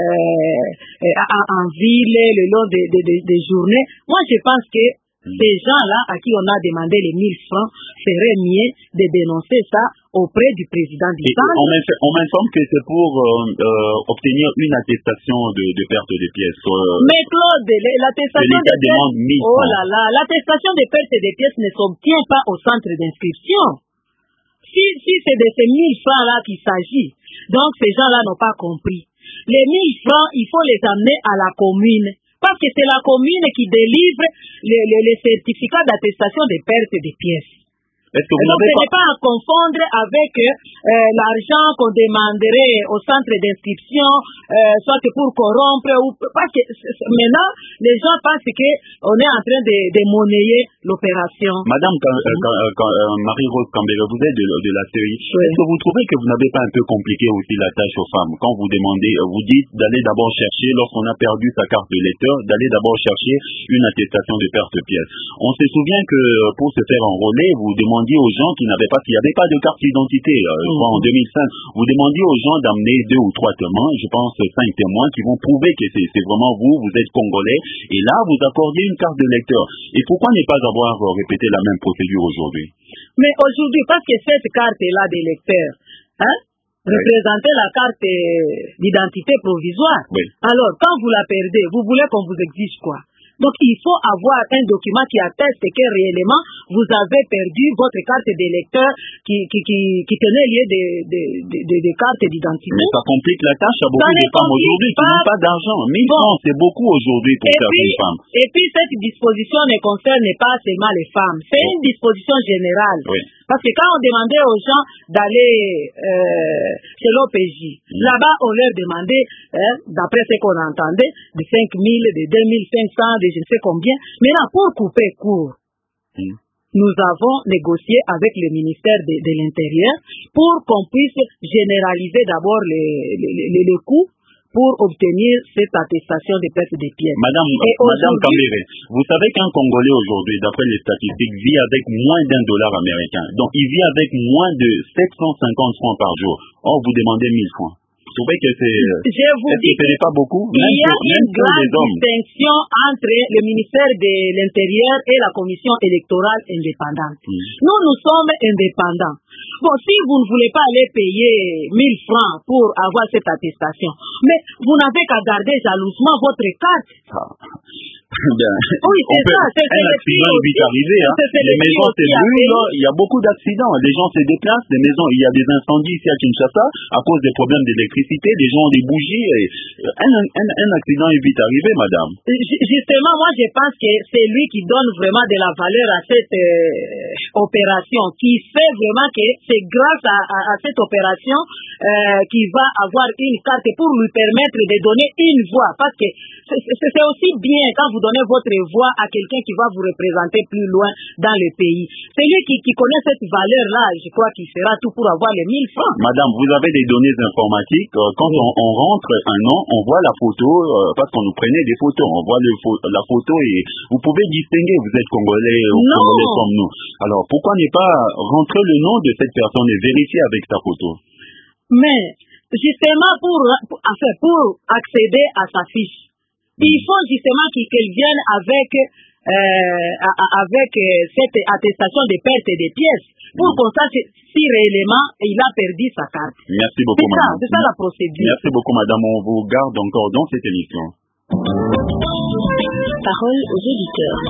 euh, en ville le long des, des, des, des journées, moi je pense que ces gens-là à qui on a demandé les mille francs serait mieux de dénoncer ça auprès du président du centre. On m'informe que c'est pour euh, euh, obtenir une attestation de, de perte de pièces. Euh, Mais Claude, l'attestation de pièces, oh là là, l'attestation de perte de pièces ne s'obtient pas au centre d'inscription. Si, si c'est de ces mille francs-là qu'il s'agit, donc ces gens-là n'ont pas compris. Les mille francs, il faut les amener à la commune. Parce que c'est la commune qui délivre les, les, les certificats d'attestation de perte de pièces. Est-ce que vous Donc, n'avez ce n'est pas à confondre avec euh, l'argent qu'on demanderait au centre d'inscription, euh, soit pour corrompre ou parce que maintenant les gens pensent que on est en train de, de monnayer l'opération. Madame euh, euh, euh, Marie-Rose Cambéré, vous êtes de, de la C E I. Oui. Est-ce que vous trouvez que vous n'avez pas un peu compliqué aussi la tâche aux femmes quand vous demandez, vous dites d'aller d'abord chercher, lorsqu'on a perdu sa carte de lecteur, d'aller d'abord chercher une attestation de perte de pièces. On se souvient que pour se faire enrôler, vous demandez demandiez aux gens qui n'avaient pas, s'il n'y avait pas de carte d'identité, euh, je crois en deux mille cinq, vous demandiez aux gens d'amener deux ou trois témoins, je pense cinq témoins, qui vont prouver que c'est, c'est vraiment vous, vous êtes congolais, et là, vous accordiez une carte de lecteur. Et pourquoi ne pas avoir euh, répété la même procédure aujourd'hui? Mais aujourd'hui, parce que cette carte-là des lecteurs, hein, représenter la carte d'identité provisoire. Oui. Alors, quand vous la perdez, vous voulez qu'on vous exige quoi? Donc, il faut avoir un document qui atteste que réellement, vous avez perdu votre carte d'électeur qui, qui, qui, qui tenait lieu des de, de, de, de cartes d'identité. Mais ça complique la tâche à beaucoup de femmes aujourd'hui qui n'ont pas d'argent. mille bon. francs, c'est beaucoup aujourd'hui pour et certaines puis, femmes. Et puis, cette disposition ne concerne pas seulement les femmes. C'est une disposition générale. Oui. Parce que quand on demandait aux gens d'aller euh, chez l'O P J, mmh. là-bas, on leur demandait, hein, d'après ce qu'on entendait, de cinq mille, de deux mille cinq cents, de je ne sais combien. Mais là, pour couper court, mmh. nous avons négocié avec le ministère de, de l'Intérieur pour qu'on puisse généraliser d'abord les, les, les, les coûts pour obtenir cette attestation de perte des pièces. Madame, Madame Kambere, vous savez qu'un Congolais aujourd'hui, d'après les statistiques, vit avec moins d'un dollar américain. Donc, il vit avec moins de sept cent cinquante francs par jour. Or, vous demandez mille francs. Vous trouvez que c'est... Je vous dis que ce n'est pas beaucoup? Il même y a pour, une même grande distinction entre le ministère de l'Intérieur et la Commission électorale indépendante. Mmh. Nous, nous sommes indépendants. Bon, si vous ne voulez pas aller payer mille francs pour avoir cette attestation, mais vous n'avez qu'à garder jalousement votre carte. Ah. Bien. Oui, c'est ça. C'est, un accident est vite arrivé. Hein. Les maisons se brûlent, il y a beaucoup d'accidents. Les gens se déplacent, les maisons, il y a des incendies ici à Kinshasa à cause des problèmes d'électricité, les gens ont des bougies. Et un, un, un accident est vite arrivé, madame. Justement, moi je pense que c'est lui qui donne vraiment de la valeur à cette euh, opération, qui fait vraiment que c'est grâce à, à, à cette opération euh, qu'il va avoir une carte pour lui permettre de donner une voix. Parce que c'est, c'est, c'est aussi bien quand vous donnez votre voix à quelqu'un qui va vous représenter plus loin dans le pays. C'est lui qui, qui connaît cette valeur-là, je crois qu'il fera tout pour avoir les mille francs. Madame, vous avez des données informatiques. Quand on, on rentre un nom, on voit la photo, euh, parce qu'on nous prenait des photos, on voit le, la photo et vous pouvez distinguer, vous êtes Congolais ou non. Congolais comme nous. Alors, pourquoi ne pas rentrer le nom de cette personne et vérifier avec sa photo? Mais, justement, pour, pour, enfin, pour accéder à sa fiche, il faut justement qu'elle vienne avec, euh, avec cette attestation de perte des pièces pour qu'on sache si réellement il a perdu sa carte. Merci beaucoup, c'est madame. Ça, c'est ça la procédure. Merci beaucoup, madame. On vous garde encore dans cette émission. Parole aux auditeurs.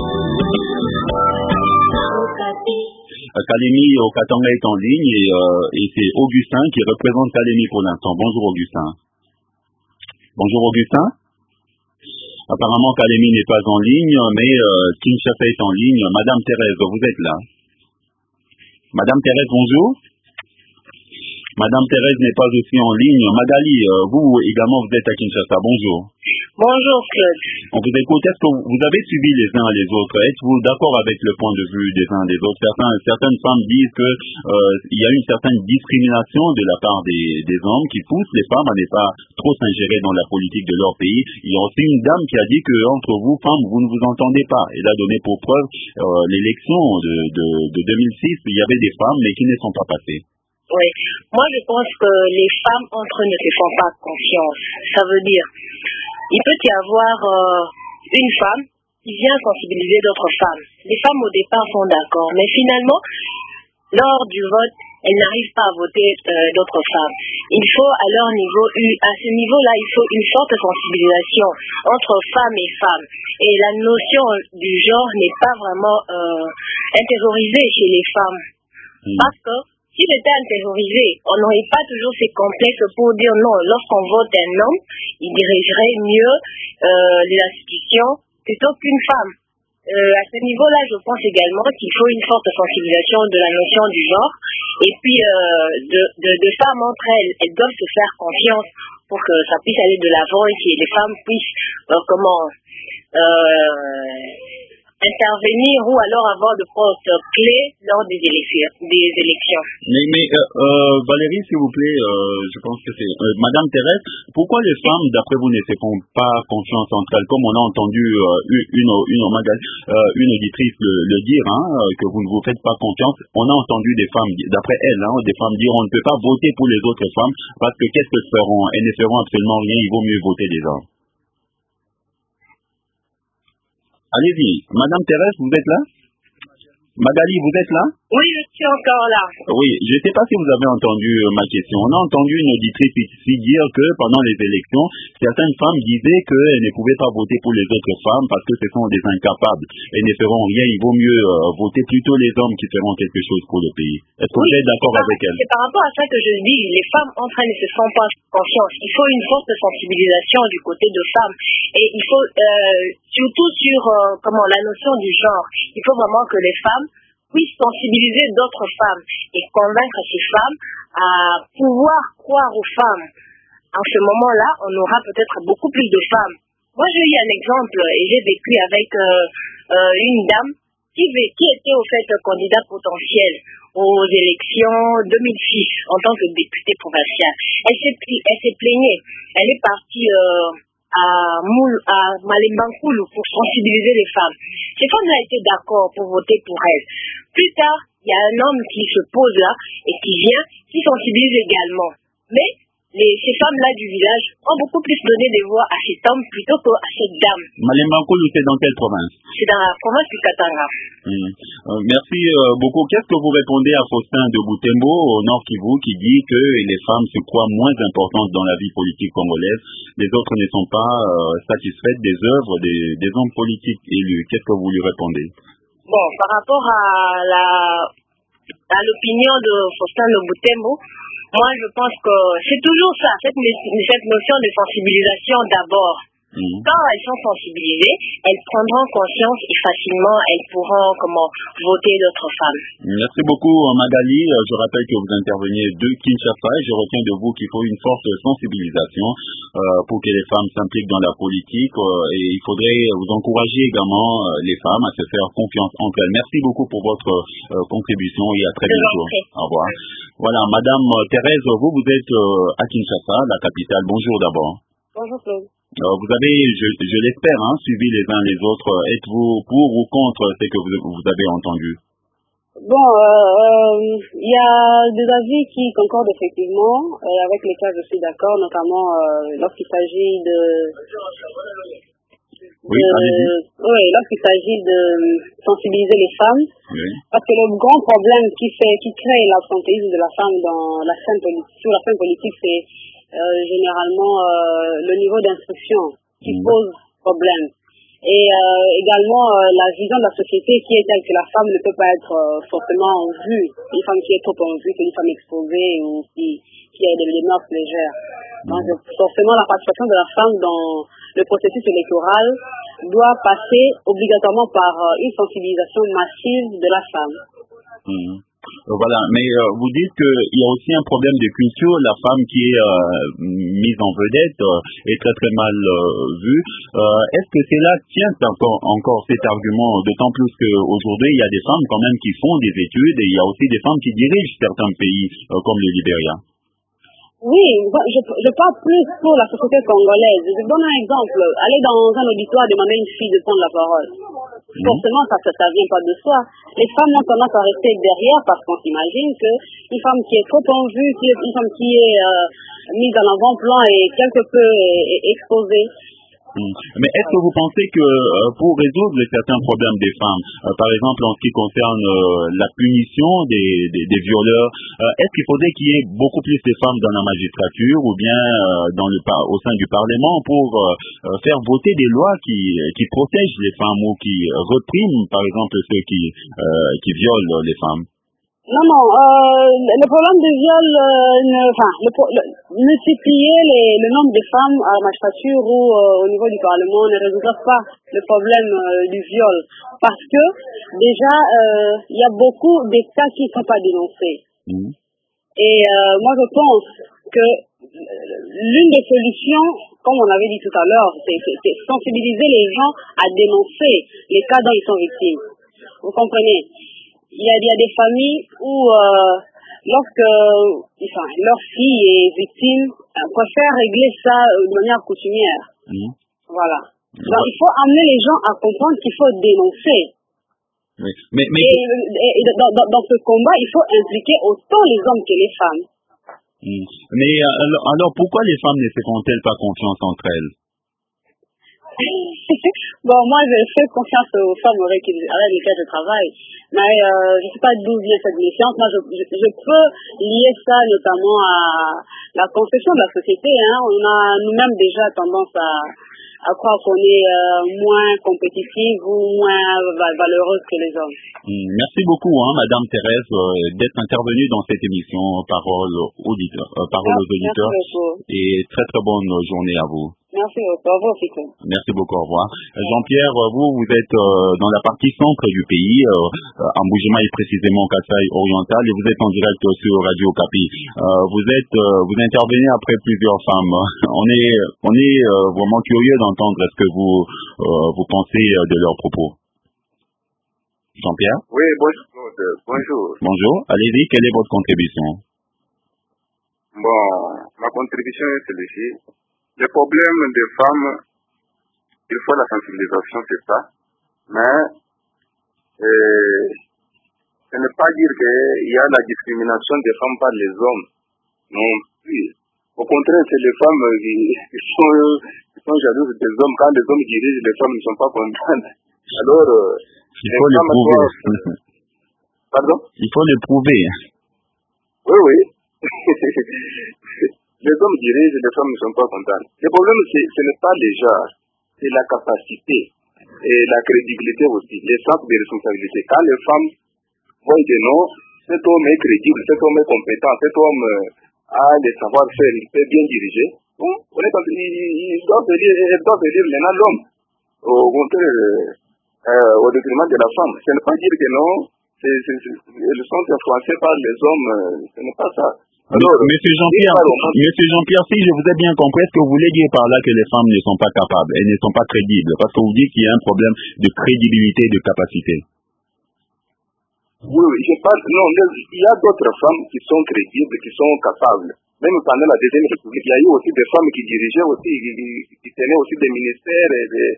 Kalemi Okatanga est en ligne et, euh, et c'est Augustin qui représente Kalemi pour l'instant. Bonjour Augustin. Bonjour Augustin. Apparemment Kalemi n'est pas en ligne, mais euh, Kinshasa est en ligne. Madame Thérèse, vous êtes là. Madame Thérèse, bonjour. Madame Thérèse n'est pas aussi en ligne. Magali, euh, vous également, vous êtes à Kinshasa. Bonjour. Bonjour Claude. On vous écoute. Est-ce que vous avez suivi les uns les autres? Êtes-vous d'accord avec le point de vue des uns des autres? Certains, Certaines femmes disent que euh, il y a une certaine discrimination de la part des, des hommes qui poussent les femmes à ne pas trop s'ingérer dans la politique de leur pays. Il y a aussi une dame qui a dit que entre vous, femmes, vous ne vous entendez pas. Elle a donné pour preuve euh, l'élection de, de, de deux mille six. Il y avait des femmes, mais qui ne sont pas passées. Oui, moi je pense que les femmes entre eux ne se font pas confiance. Ça veut dire, il peut y avoir euh, une femme qui vient sensibiliser d'autres femmes. Les femmes au départ sont d'accord, mais finalement, lors du vote, elles n'arrivent pas à voter euh, d'autres femmes. Il faut à leur niveau, à ce niveau-là, il faut une forte sensibilisation entre femmes et femmes. Et la notion du genre n'est pas vraiment euh, intériorisée chez les femmes. Mmh. Parce que si j'étais intériorisée, on n'aurait pas toujours ces complexes pour dire non, lorsqu'on vote un homme, il dirigerait mieux euh, les institutions plutôt qu'une femme. Euh, à ce niveau-là, je pense également qu'il faut une forte sensibilisation de la notion du genre. Et puis, euh, de, de, de femmes entre elles, elles doivent se faire confiance pour que ça puisse aller de l'avant et que les femmes puissent, euh, comment, euh, intervenir ou alors avoir de postes clés lors des élections. Des élections. Mais, mais euh, euh, Valérie, s'il vous plaît, euh, je pense que c'est euh, Madame Thérèse, pourquoi les femmes, d'après vous, ne se font pas confiance entre elles, comme on a entendu euh, une, une, une, euh, une auditrice le, le dire, hein, que vous ne vous faites pas confiance. On a entendu des femmes, d'après elles, hein, des femmes dire on ne peut pas voter pour les autres femmes parce que qu'est-ce qu'elles feront? Elles ne feront absolument rien, il vaut mieux voter des hommes. Allez-y. Madame Thérèse, vous êtes là? Magali, vous êtes là? Oui, je suis encore là. Oui, je ne sais pas si vous avez entendu euh, ma question. On a entendu une auditrice ici dire que pendant les élections, certaines femmes disaient qu'elles ne pouvaient pas voter pour les autres femmes parce que ce sont des incapables. Elles ne feront rien. Il vaut mieux euh, voter plutôt les hommes qui feront quelque chose pour le pays. Est-ce que Oui, vous êtes d'accord par, avec elle? C'est par rapport à ça que je dis, les femmes entre elles ne se font pas confiance. Il faut une forte sensibilisation du côté de femmes. Et il faut, euh, surtout sur euh, comment la notion du genre, il faut vraiment que les femmes puissent sensibiliser d'autres femmes et convaincre ces femmes à pouvoir croire aux femmes. En ce moment-là, on aura peut-être beaucoup plus de femmes. Moi, j'ai eu un exemple et j'ai vécu avec euh, euh, une dame qui, qui était au fait candidat potentiel aux élections deux mille six en tant que députée provinciale. Elle s'est, elle s'est plaignée. Elle est partie euh, à, Moul, à Malembankoulou pour sensibiliser les femmes. Ces femmes-là étaient d'accord pour voter pour elle. Plus tard, il y a un homme qui se pose là et qui vient, qui sensibilise également. Mais les, ces femmes-là du village ont beaucoup plus donné des voix à cet homme plutôt qu'à cette dame. Malembankoulou, c'est dans quelle province? C'est dans la province du Katanga. Mmh. Euh, merci euh, beaucoup. Qu'est-ce que vous répondez à Faustin de Boutembo, au Nord Kivu, qui dit que les femmes se croient moins importantes dans la vie politique congolaise? Les autres ne sont pas euh, satisfaites des œuvres des, des hommes politiques élus. Qu'est-ce que vous lui répondez? Bon, par rapport à la à l'opinion de Faustin de Boutembo, moi je pense que c'est toujours ça, cette, cette notion de sensibilisation d'abord. Mmh. Quand elles sont sensibilisées, elles prendront conscience et facilement elles pourront comment voter d'autres femmes. Merci beaucoup Magali. Je rappelle que vous interveniez de Kinshasa et je retiens de vous qu'il faut une forte sensibilisation euh, pour que les femmes s'impliquent dans la politique euh, et il faudrait vous encourager également euh, les femmes à se faire confiance entre elles. Merci beaucoup pour votre euh, contribution et à très bientôt. Au revoir. Voilà, Madame Thérèse, vous vous êtes euh, à Kinshasa, la capitale. Bonjour d'abord. Bonjour Claude. Euh, vous avez, je, je l'espère, hein, suivi les uns les autres. Êtes-vous pour ou contre ce que vous, vous avez entendu? Bon, il euh, euh, y a des avis qui concordent effectivement, euh, avec lesquels je suis d'accord, notamment euh, lorsqu'il s'agit de... Oui, de oui, lorsqu'il s'agit de sensibiliser les femmes. Oui. Parce que le grand problème qui fait, qui crée l'absentéisme de la femme dans la scène politique, sur la scène politique, c'est Euh, généralement euh, le niveau d'instruction qui mmh. pose problème. Et euh, également euh, la vision de la société qui est telle que la femme ne peut pas être euh, forcément en vue, une femme qui est trop en vue, une femme exposée ou qui, qui a des, des mœurs légères. Mmh. Donc forcément la participation de la femme dans le processus électoral doit passer obligatoirement par euh, une sensibilisation massive de la femme. Mmh. Voilà, mais euh, vous dites qu'il y a aussi un problème de culture. La femme qui est euh, mise en vedette euh, est très très mal euh, vue. Euh, est-ce que cela tient encore, encore cet argument, d'autant plus qu'aujourd'hui il y a des femmes quand même qui font des études et il y a aussi des femmes qui dirigent certains pays euh, comme le Libéria? Oui, je, je parle plus pour la société congolaise. Je donne un exemple. Aller dans un auditoire demander à une fille de prendre la parole. Mmh. Forcément, ça ne vient pas de soi. Les femmes ont tendance à rester derrière parce qu'on s'imagine qu'une femme qui est trop en vue, une femme qui est euh, mise en avant-plan et quelque peu exposée. Mmh. Mais est-ce que vous pensez que euh, pour résoudre certains problèmes des femmes, euh, par exemple en ce qui concerne euh, la punition des, des, des violeurs, euh, est-ce qu'il faudrait qu'il y ait beaucoup plus de femmes dans la magistrature ou bien euh, dans le, au sein du Parlement pour euh, faire voter des lois qui, qui protègent les femmes ou qui repriment par exemple ceux qui, euh, qui violent les femmes? Non, non, euh, le problème de viol, euh, ne, enfin, le, le, multiplier les, le nombre de femmes à la magistrature ou euh, au niveau du Parlement ne résoudra pas le problème euh, du viol. Parce que, déjà, il euh, y a beaucoup de cas qui ne sont pas dénoncés. Mmh. Et euh, moi, je pense que l'une des solutions, comme on avait dit tout à l'heure, c'est, c'est, c'est sensibiliser les gens à dénoncer les cas dont ils sont victimes. Vous comprenez? Il y a, il y a des familles où, euh, lorsque enfin, leur fille est victime, euh, préfèrent régler ça euh, de manière coutumière. Mmh. Voilà. Donc, ouais. Il faut amener les gens à comprendre qu'il faut dénoncer. Oui. Mais, mais... Et, et, et dans, dans, dans ce combat, il faut impliquer autant les hommes que les femmes. Mmh. Mais alors, alors, pourquoi les femmes ne se font-elles pas confiance entre elles? Bon, moi, je fais confiance aux femmes avec, avec lesquelles je travaille. Mais euh, je ne sais pas d'où vient cette méfiance. Moi, je, je, je peux lier ça notamment à la conception de la société. Hein. On a nous-mêmes déjà tendance à, à croire qu'on est euh, moins compétitif ou moins valeureuse que les hommes. Merci beaucoup, hein, Madame Thérèse, euh, d'être intervenue dans cette émission Parole aux auditeurs. Euh, Parole aux auditeurs. Et très très bonne journée à vous. Merci beaucoup. Au revoir, Fico. Merci beaucoup. Au revoir. Jean-Pierre, vous, vous êtes euh, dans la partie centre du pays, euh, à Mboujima et précisément Kasaï oriental, et vous êtes en direct sur Radio Okapi. Euh, vous êtes, euh, vous intervenez après plusieurs femmes. On est, on est euh, vraiment curieux d'entendre ce que vous, euh, vous pensez de leurs propos. Jean-Pierre? Oui, bonjour. Bonjour. Bonjour. Allez-y, quelle est votre contribution? Bon, ma contribution est celle-ci. Le problème des femmes, il faut la sensibilisation, c'est ça. Mais, euh, ce n'est pas dire qu'il y a la discrimination des femmes par les hommes. Non plus. Au contraire, c'est les femmes qui, qui, sont, qui sont jalouses des hommes. Quand les hommes dirigent, les femmes ne sont pas contentes. Alors, euh, il faut le prouver. Doivent... Pardon? Il faut le prouver. Oui, oui. Les hommes dirigent, les femmes ne sont pas contentes. Le problème, c'est, ce n'est pas les genres, c'est la capacité et la crédibilité aussi, les sens de responsabilité. Quand les femmes voient que non, cet homme est crédible, cet homme est compétent, cet homme a des savoir-faire, il peut bien diriger, bon, on est, ils doivent élire, ils doivent élire maintenant l'homme, au contraire, euh, au détriment de la femme. Ce n'est pas dire que non, c'est, c'est, c'est, ils sont influencés par les hommes, ce n'est pas ça. Alors, Monsieur Jean-Pierre, Monsieur Jean-Pierre, si je vous ai bien compris, est-ce que vous voulez dire par là que les femmes ne sont pas capables, elles ne sont pas crédibles, parce que vous dites qu'il y a un problème de crédibilité et de capacité? Oui, oui, je parle, non, il y a d'autres femmes qui sont crédibles, qui sont capables. Même pendant la Deuxième République, il y a eu aussi des femmes qui dirigeaient aussi, qui, qui tenaient aussi des ministères et, des,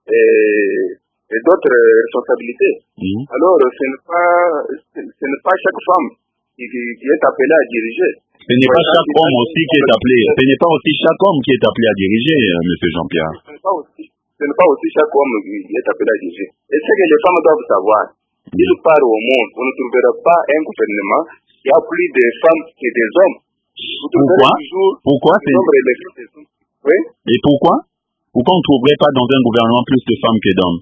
et, et d'autres responsabilités. Mmh. Alors, ce n'est pas, ce n'est pas chaque femme qui, qui est appelée à diriger. Ce n'est pas chaque homme aussi qui est appelé, ce n'est pas aussi chaque homme qui est appelé à diriger, Monsieur Jean-Pierre. Ce n'est pas aussi, ce n'est pas aussi chaque homme qui est appelé à diriger. Et ce que les femmes doivent savoir, nulle part au monde, on ne trouvera pas un gouvernement qui a plus de femmes que des hommes. Pourquoi? Pourquoi c'est... Oui? Et pourquoi? Pourquoi on ne trouverait pas dans un gouvernement plus de femmes que d'hommes?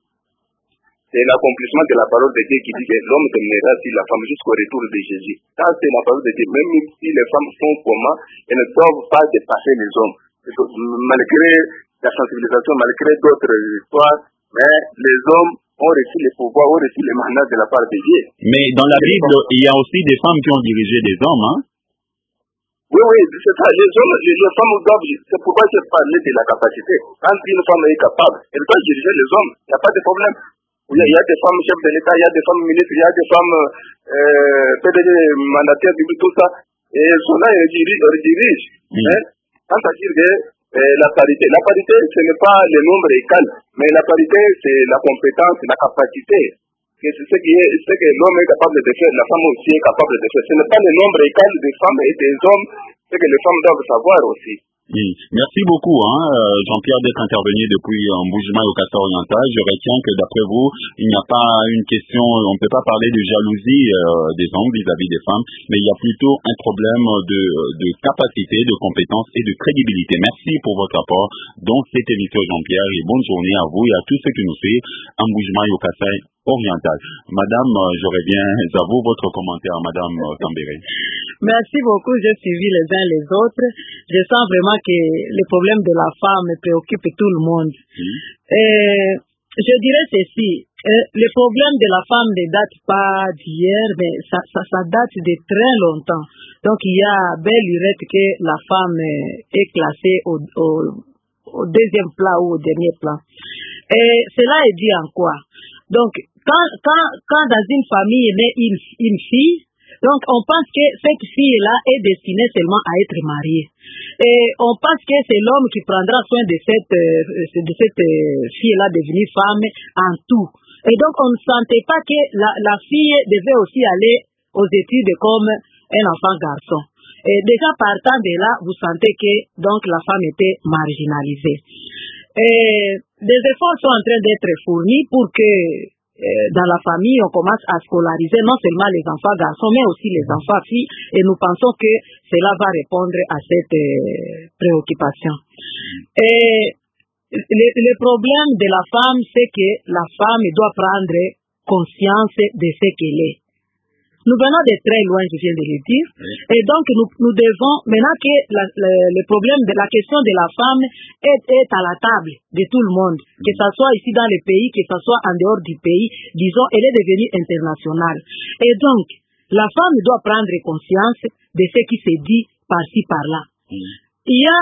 C'est l'accomplissement de la parole de Dieu qui dit que l'homme demeurera sur la femme jusqu'au retour de Jésus. Ça, c'est la parole de Dieu. Même si les femmes sont comment, elles ne doivent pas dépasser les hommes. Malgré la sensibilisation, malgré d'autres histoires, mais les hommes ont reçu les pouvoirs, ont reçu les mandats de la part de Dieu. Mais dans la Bible, il y a aussi des femmes qui ont dirigé des hommes, hein? Oui, oui, c'est ça. Les hommes, les, les femmes doivent, c'est pourquoi je parlais de la capacité. Quand une femme est capable, elle doit diriger les hommes. Il n'y a pas de problème. Il y, a, il y a des femmes chefs de l'État, il y a des femmes ministres, il y a des femmes euh, P D G, mandataires, tout ça. Et elles sont là, elles dirigent. Elles dirigent. Mmh. Hein? C'est-à-dire que euh, la parité, la parité, ce n'est pas le nombre égal, mais la parité, c'est la compétence, la capacité. Et c'est ce, qui est, ce que l'homme est capable de faire, la femme aussi est capable de faire. Ce n'est pas le nombre égal des femmes et des hommes, ce que les femmes doivent savoir aussi. Oui. Merci beaucoup, hein, Jean-Pierre, d'être intervenu depuis Mboujima et au Kasaï oriental. Je retiens que d'après vous, il n'y a pas une question, on ne peut pas parler de jalousie euh, des hommes vis-à-vis des femmes, mais il y a plutôt un problème de, de capacité, de compétence et de crédibilité. Merci pour votre apport dans cette émission, Jean-Pierre, et bonne journée à vous et à tous ceux qui nous suivent à Mboujima et au Kasaï oriental. Madame, je reviens à vous, votre commentaire, Madame Tambéré. Merci beaucoup, j'ai suivi les uns les autres. Je sens vraiment que le problème de la femme préoccupe tout le monde. Mmh. Et je dirais ceci, euh, le problème de la femme ne date pas d'hier, mais ça, ça, ça date de très longtemps. Donc il y a belle lurette que la femme est classée au, au, au deuxième plan ou au dernier plan. Et cela est dit en quoi? Donc, quand, quand, quand dans une famille est née une, une fille, donc on pense que cette fille-là est destinée seulement à être mariée. Et on pense que c'est l'homme qui prendra soin de cette, de cette fille-là devenue femme en tout. Et donc on ne sentait pas que la, la fille devait aussi aller aux études comme un enfant garçon. Et déjà partant de là, vous sentez que donc la femme était marginalisée. Et des efforts sont en train d'être fournis pour que euh, dans la famille, on commence à scolariser non seulement les enfants garçons, mais aussi les enfants filles. Et nous pensons que cela va répondre à cette euh, préoccupation. Et le, le problème de la femme, c'est que la femme doit prendre conscience de ce qu'elle est. Nous venons de très loin, je viens de le dire, et donc nous, nous devons, maintenant que la, le, le problème de la question de la femme est, est à la table de tout le monde, que ce soit ici dans le pays, que ce soit en dehors du pays, disons, elle est devenue internationale. Et donc, la femme doit prendre conscience de ce qui se dit par-ci, par-là. Il y a,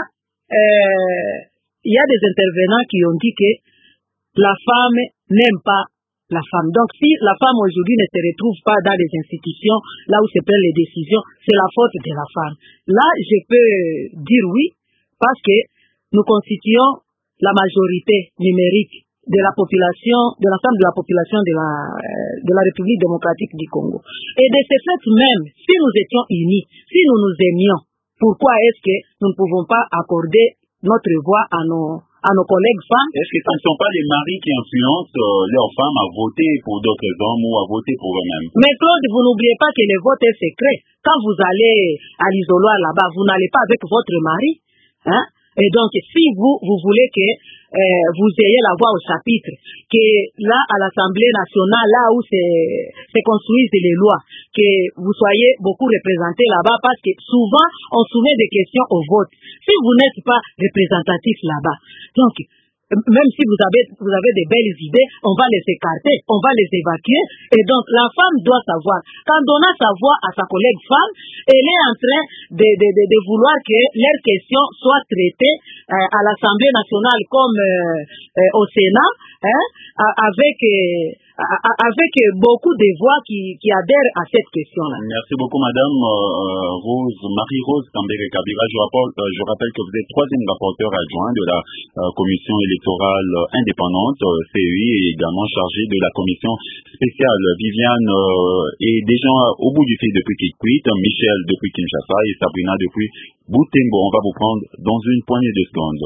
euh, il y a des intervenants qui ont dit que la femme n'aime pas la femme. Donc, si la femme aujourd'hui ne se retrouve pas dans les institutions, là où se prennent les décisions, c'est la faute de la femme. Là, je peux dire oui, parce que nous constituons la majorité numérique de la population, de l'ensemble de la population de la, de la République démocratique du Congo. Et de ce fait même, si nous étions unis, si nous nous aimions, pourquoi est-ce que nous ne pouvons pas accorder notre voix à nos à nos collègues femmes? Est-ce que ce ne sont pas les maris qui influencent euh, leurs femmes à voter pour d'autres hommes ou à voter pour eux-mêmes? Mais Claude, vous n'oubliez pas que le vote est secret. Quand vous allez à l'isoloir là-bas, vous n'allez pas avec votre mari, hein? Et donc, si vous, vous voulez que euh, vous ayez la voix au chapitre, que là, à l'Assemblée nationale, là où se construisent les lois, que vous soyez beaucoup représentés là-bas, parce que souvent, on soumet des questions au vote. Si vous n'êtes pas représentatif là-bas, donc, même si vous avez, vous avez des belles idées, on va les écarter, on va les évacuer. Et donc, la femme doit savoir. Quand on a sa voix à sa collègue femme, elle est en train de, de, de, de vouloir que leurs questions soient traitées euh, à l'Assemblée nationale comme euh, euh, au Sénat, hein, avec, euh, avec beaucoup de voix qui, qui adhèrent à cette question-là. Merci beaucoup, Madame euh, Rose, Marie-Rose Tambere Kabira. Je, rapporte, euh, je rappelle que vous êtes troisième rapporteur adjoint de la euh, commission électorale indépendante, euh, C E I, et également chargée de la commission spéciale. Viviane euh, est déjà au bout du fil depuis Kikwit, Michel depuis Kinshasa et Sabrina depuis Butembo. On va vous prendre dans une poignée de secondes.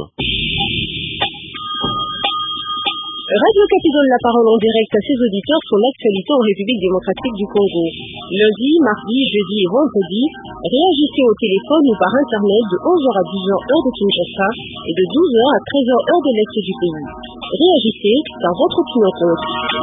Radio Okapi donne la parole en direct à ses auditeurs sur l'actualité en République démocratique du Congo. Lundi, mardi, jeudi et vendredi, réagissez au téléphone ou par internet de onze heures à dix heures heure de Kinshasa et de douze heures à treize heures heure de l'Est du pays. Réagissez car votre opinion compte.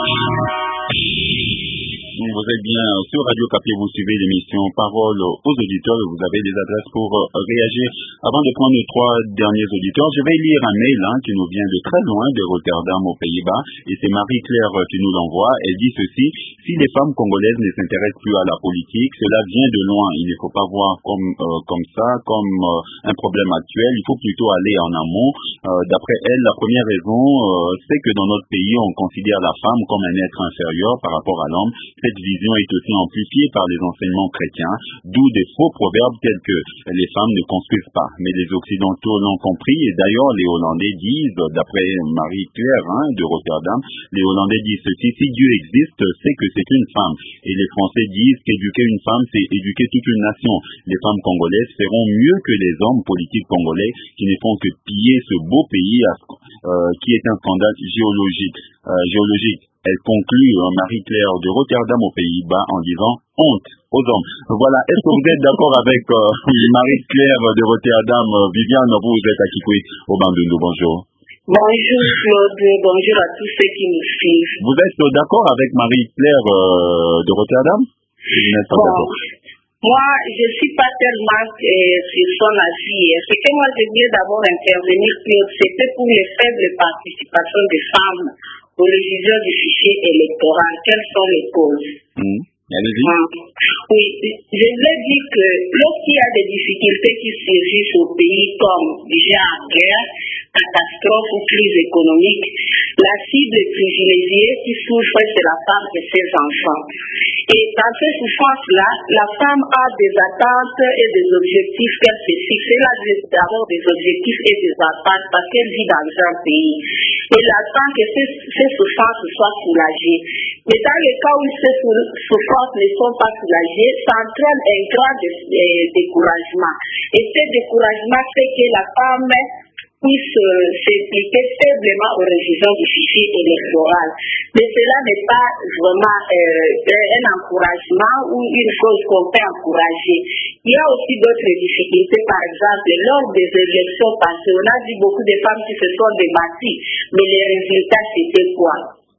Vous êtes bien sur Radio Okapi, vous suivez l'émission Parole aux auditeurs et vous avez des adresses pour euh, réagir. Avant de prendre les trois derniers auditeurs, je vais lire un mail hein, qui nous vient de très loin, de Rotterdam aux Pays-Bas, et c'est Marie-Claire qui nous l'envoie. Elle dit ceci: si les femmes congolaises ne s'intéressent plus à la politique, cela vient de loin. Il ne faut pas voir comme, euh, comme ça, comme euh, un problème actuel. Il faut plutôt aller en amont. Euh, d'après elle, la première raison, euh, c'est que dans notre pays, on considère la femme comme un être inférieur par rapport à l'homme. Cette vision est aussi amplifiée par les enseignements chrétiens, d'où des faux proverbes tels que les femmes ne construisent pas. Mais les Occidentaux l'ont compris et d'ailleurs les Hollandais disent, d'après Marie-Claire hein, de Rotterdam, les Hollandais disent ceci: si Dieu existe, c'est que c'est une femme. Et les Français disent qu'éduquer une femme, c'est éduquer toute une nation. Les femmes congolaises feront mieux que les hommes politiques congolais qui ne font que piller ce beau pays euh, qui est un scandale géologique. Euh, géologique. Elle conclut euh, Marie-Claire de Rotterdam aux Pays-Bas en disant honte aux hommes. Voilà, est-ce que vous êtes d'accord avec euh, Marie-Claire de Rotterdam? Viviane, vous, vous êtes à Kikwe au Bandundu, bonjour. Bonjour Claude, bonjour à tous ceux qui nous suivent. Vous êtes d'accord avec Marie-Claire euh, de Rotterdam? Bon, moi, je ne suis pas tellement euh, sur son avis. Ce que moi je voulais d'abord intervenir, Claude, c'était pour les faibles participations des femmes aux révisions du fichier électoral. Quelles sont les causes? mmh. Allez-y. Ah, oui, je voulais dire que lorsqu'il y a des difficultés qui surgissent au pays comme genre guerre, catastrophe ou crise économique, la cible privilégiée qui souffre, c'est la femme et ses enfants. Et dans ces souffrances-là, la femme a des attentes et des objectifs qu'elle se fixe. Elle a d'abord des objectifs et des attentes parce qu'elle vit dans un pays. Et elle attend que ces, ces souffrances soient soulagées. Mais dans le cas où ces souffrances ne sont pas soulagées, ça entraîne un grand dé- dé- découragement. Et ce découragement fait que la femme puissent euh, s'impliquer faiblement aux révisions du fichier électoral. Mais cela n'est pas vraiment euh, un encouragement ou une chose qu'on peut encourager. Il y a aussi d'autres difficultés. Par exemple, lors des élections passées, on a vu beaucoup de femmes qui se sont débattues, mais les résultats, c'était quoi?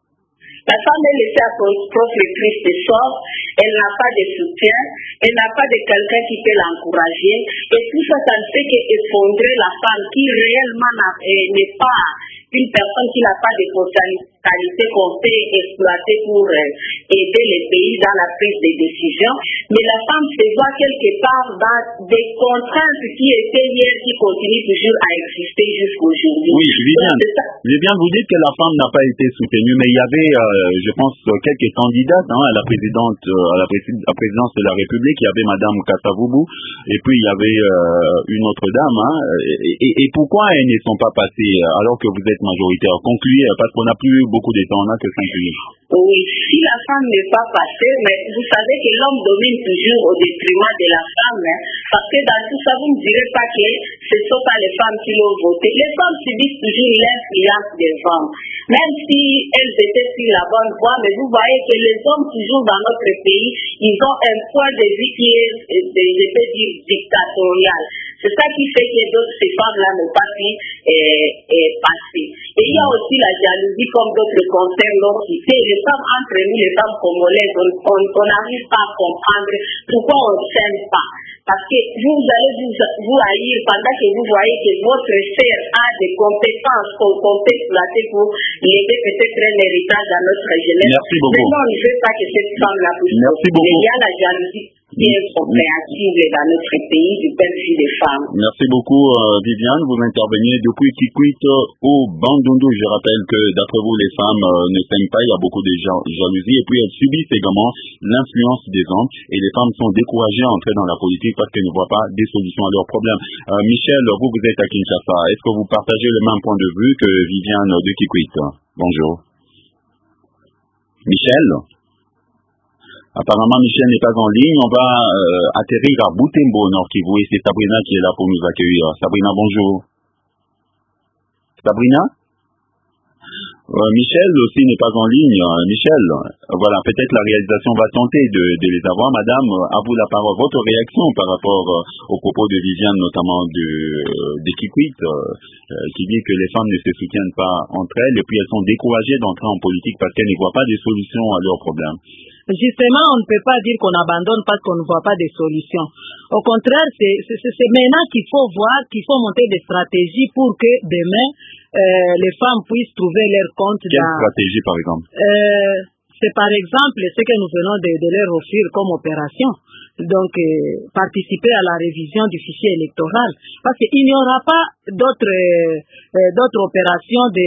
La femme est laissée à son propre triste sort, elle n'a pas de soutien, elle n'a pas de quelqu'un qui peut l'encourager, et tout ça, ça ne fait qu'effondrer la femme qui réellement n'est pas une personne qui n'a pas de potentialité qu'on peut exploiter pour euh, aider les pays dans la prise de décision, mais la femme se voit quelque part dans des contraintes qui étaient hier, qui continuent toujours à exister jusqu'aujourd'hui. Oui, Viviane, Viviane, vous dites que la femme n'a pas été soutenue, mais il y avait, euh, je pense, quelques candidates hein, à la présidente, euh, à la présid à présidence de la République. Il y avait Madame Kasavubu, et puis il y avait euh, une autre dame. Hein, et, et, et pourquoi elles ne sont pas passées alors que vous êtes majoritaire? Concluez, parce qu'on n'a plus beaucoup de temps, on n'a que cinq minutes. Oui, si la femme n'est pas passée, mais vous savez que l'homme domine toujours au détriment de la femme, hein, parce que dans tout ça, vous ne direz pas que ce ne sont pas les femmes qui l'ont voté. Les femmes subissent toujours l'influence des hommes, même si elles étaient sur la bonne voie, mais vous voyez que les hommes, toujours dans notre pays, ils ont un point de vue qui est, je peux dire, dictatorial. C'est ça qui fait que d'autres, ces femmes-là n'ont pas pu euh, euh, passer. Et il y a aussi la jalousie, comme d'autres concerts l'ont cité. Les femmes, entre nous, les femmes congolaises, on n'arrive pas à comprendre pourquoi on ne s'aime pas. Parce que vous allez vous, vous haïr pendant que vous voyez que votre sœur a des compétences qu'on peut exploiter pour l'aider peut-être un héritage à notre jeunesse. Merci beaucoup. Mais non, on ne veut pas que cette femme-là puisse. Merci beaucoup. Il y a la jalousie qui est compréhensible dans notre pays du point de vue des femmes. Merci beaucoup, euh, Viviane. Vous intervenez depuis Kikwit au Bandundu. Je rappelle que d'après vous, les femmes euh, ne s'aiment pas. Il y a beaucoup de jalousie. Et puis, elles subissent également l'influence des hommes. Et les femmes sont découragées à entrer dans la politique parce qu'elles ne voient pas des solutions à leurs problèmes. Euh, Michel, vous, vous êtes à Kinshasa. Est-ce que vous partagez le même point de vue que Viviane de Kikwit? Bonjour. Michel? Apparemment, Michel n'est pas en ligne. On va euh, atterrir à Butembo, Nord Kivu, et c'est Sabrina qui est là pour nous accueillir. Sabrina, bonjour. Sabrina? euh, Michel aussi n'est pas en ligne. Michel, voilà, peut-être la réalisation va tenter de, de les avoir. Madame, à vous la parole. Votre réaction par rapport euh, aux propos de Viviane, notamment de, euh, de Kikwit, euh, qui dit que les femmes ne se soutiennent pas entre elles et puis elles sont découragées d'entrer en politique parce qu'elles ne voient pas de solutions à leurs problèmes. Justement, on ne peut pas dire qu'on abandonne parce qu'on ne voit pas de solutions. Au contraire, c'est maintenant qu'il faut voir, qu'il faut monter des stratégies pour que demain, euh, les femmes puissent trouver leur compte. Quelle dans... stratégie, par exemple? euh, C'est par exemple ce que nous venons de, de leur offrir comme opération. Donc, euh, participer à la révision du fichier électoral. Parce qu'il n'y aura pas d'autres euh, d'autres opérations de...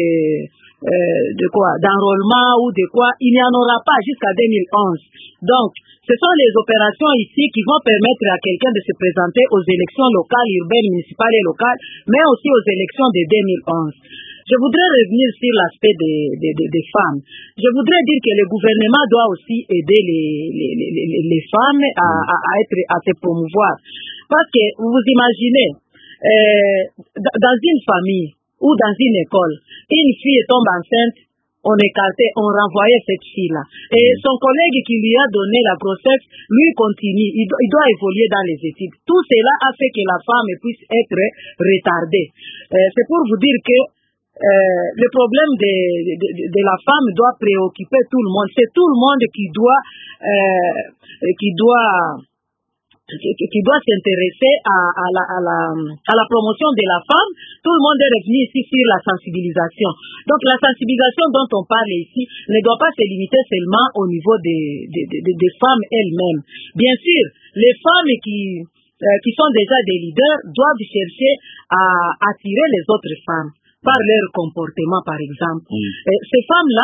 Euh, de quoi, d'enrôlement ou de quoi, il n'y en aura pas jusqu'à deux mille onze. Donc, ce sont les opérations ici qui vont permettre à quelqu'un de se présenter aux élections locales, urbaines, municipales et locales, mais aussi aux élections de deux mille onze. Je voudrais revenir sur l'aspect des, des, des, des femmes. Je voudrais dire que le gouvernement doit aussi aider les, les, les, les femmes à, à, à, être, à se promouvoir. Parce que vous imaginez, euh, dans une famille, ou dans une école, une fille tombe enceinte, on écartait, on renvoyait cette fille-là. Et son collègue qui lui a donné la grossesse, lui continue, il, il doit évoluer dans les études. Tout cela a fait que la femme puisse être retardée. Euh, C'est pour vous dire que euh, le problème de, de, de, de la femme doit préoccuper tout le monde. C'est tout le monde qui doit, euh, qui doit Qui, qui doit s'intéresser à, à, la, à, la, à la promotion de la femme. Tout le monde est revenu ici sur la sensibilisation. Donc la sensibilisation dont on parle ici ne doit pas se limiter seulement au niveau des, des, des, des femmes elles-mêmes. Bien sûr, les femmes qui, euh, qui sont déjà des leaders doivent chercher à attirer les autres femmes par leur comportement, par exemple. Mm. Et ces femmes-là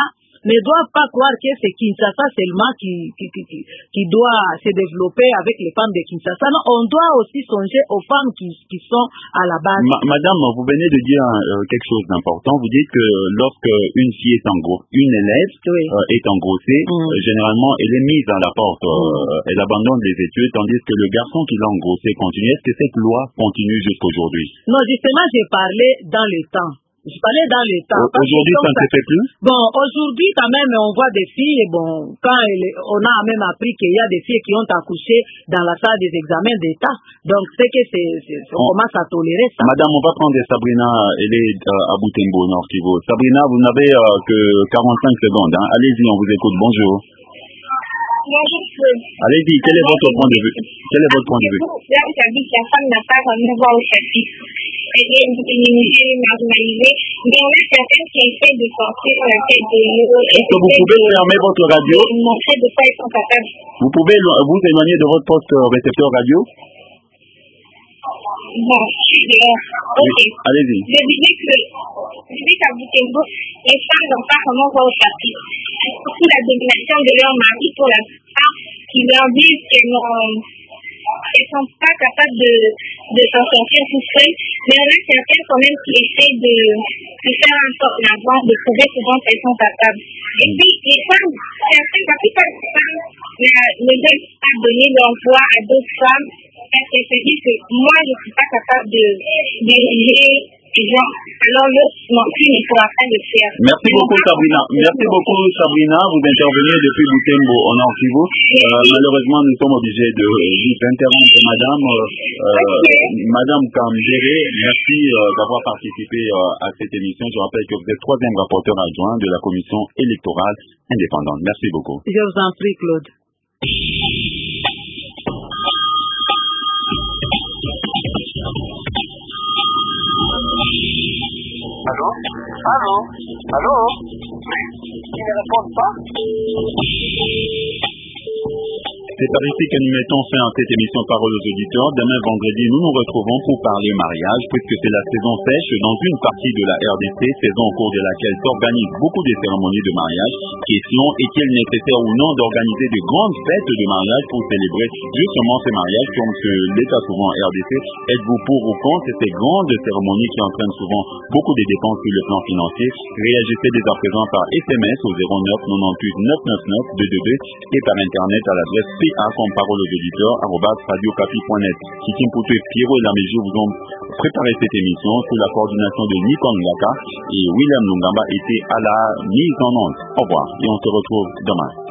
ne doivent pas croire que c'est Kinshasa seulement qui, qui, qui, qui doit se développer avec les femmes de Kinshasa. Non, on doit aussi songer aux femmes qui, qui sont à la base. Ma, madame, vous venez de dire euh, quelque chose d'important. Vous dites que lorsque une fille est en gros, une élève oui. euh, est engrossée, mm. euh, généralement elle est mise à la porte, euh, mm. elle abandonne les études, tandis que le garçon qui l'a engrossé continue. Est-ce que cette loi continue jusqu'aujourd'hui? Non, justement, j'ai parlé dans le temps. Je parlais dans le temps. Aujourd'hui, ça ne se fait plus? Bon, aujourd'hui, quand même, on voit des filles, bon, quand elle, on a même appris qu'il y a des filles qui ont accouché dans la salle des examens d'État. Donc, c'est que c'est, c'est, on, on commence à tolérer ça. Madame, on va prendre Sabrina, elle est euh, à Butembo, Nord Kivu. Sabrina, vous n'avez euh, que quarante-cinq secondes. Hein. Allez-y, on vous écoute. Bonjour. Bonjour. Allez-y, quel est votre point de vue? Quel est votre point de vue? Là, j'habite, la femme n'a pas vraiment voix au chapitre. Elle est féminisée, marginalisée. Mais on a certaines qui essaient de sortir la tête de l'eau. Est-ce que vous pouvez fermer votre radio? Montrer de quoi ils sont capables. Vous pouvez vous éloigner de votre poste récepteur radio? Bon, je suis dehors. Ok. Oui, allez-y. Je disais que, je dis qu'à Butembo, les femmes n'ont pas vraiment voix au chapitre. Surtout la domination de leur mari pour la femme qui leur disent qu'elles ne sont pas capables de, de s'en sortir tout seules. Mais on a certaines quand même qui essaient de, de faire un sort en avant, de prouver souvent qu'elles sont capables. Et puis, les femmes, certaines, la plupart des femmes ne veulent pas donner l'emploi à d'autres femmes. Parce qu'elle se dit que moi, je ne suis pas capable de diriger les gens. Alors, l'autre non plus ne pourra pas le faire. Merci beaucoup, Sabrina. Merci beaucoup, Sabrina. Vous intervenez depuis Butembo, en Nord Kivu. Euh, malheureusement, nous sommes obligés de vous interrompre, madame. Euh, okay. Madame Kambere, merci euh, d'avoir participé euh, à cette émission. Je rappelle que vous êtes troisième rapporteur adjoint de la commission électorale indépendante. Merci beaucoup. Je vous en prie, Claude. Allô? Allô? Allô? Ils ne répondent pas? C'est par ici que nous mettons fin à cette émission Parole aux auditeurs. Demain vendredi, nous nous retrouvons pour parler mariage, puisque c'est la saison sèche dans une partie de la R D C, saison au cours de laquelle s'organisent beaucoup de cérémonies de mariage. Question, est-il nécessaire ou non d'organiser de grandes fêtes de mariage pour célébrer justement ces mariages, comme ce l'État souvent R D C? Êtes-vous pour ou contre ces grandes cérémonies qui entraînent souvent beaucoup de dépenses sur le plan financier? Réagissez dès à présent par S M S au zéro neuf neuf-huit neuf neuf neuf deux deux deux et par Internet à l'adresse P A comme parole aux auditeurs, arobase radiocapi point net. Kiki Mpoutou et Pierrot et Laméjou vous ont préparé cette émission sous la coordination de Nikon Ngaka et William Lungamba était à la mise en onde. Au revoir et on se retrouve demain.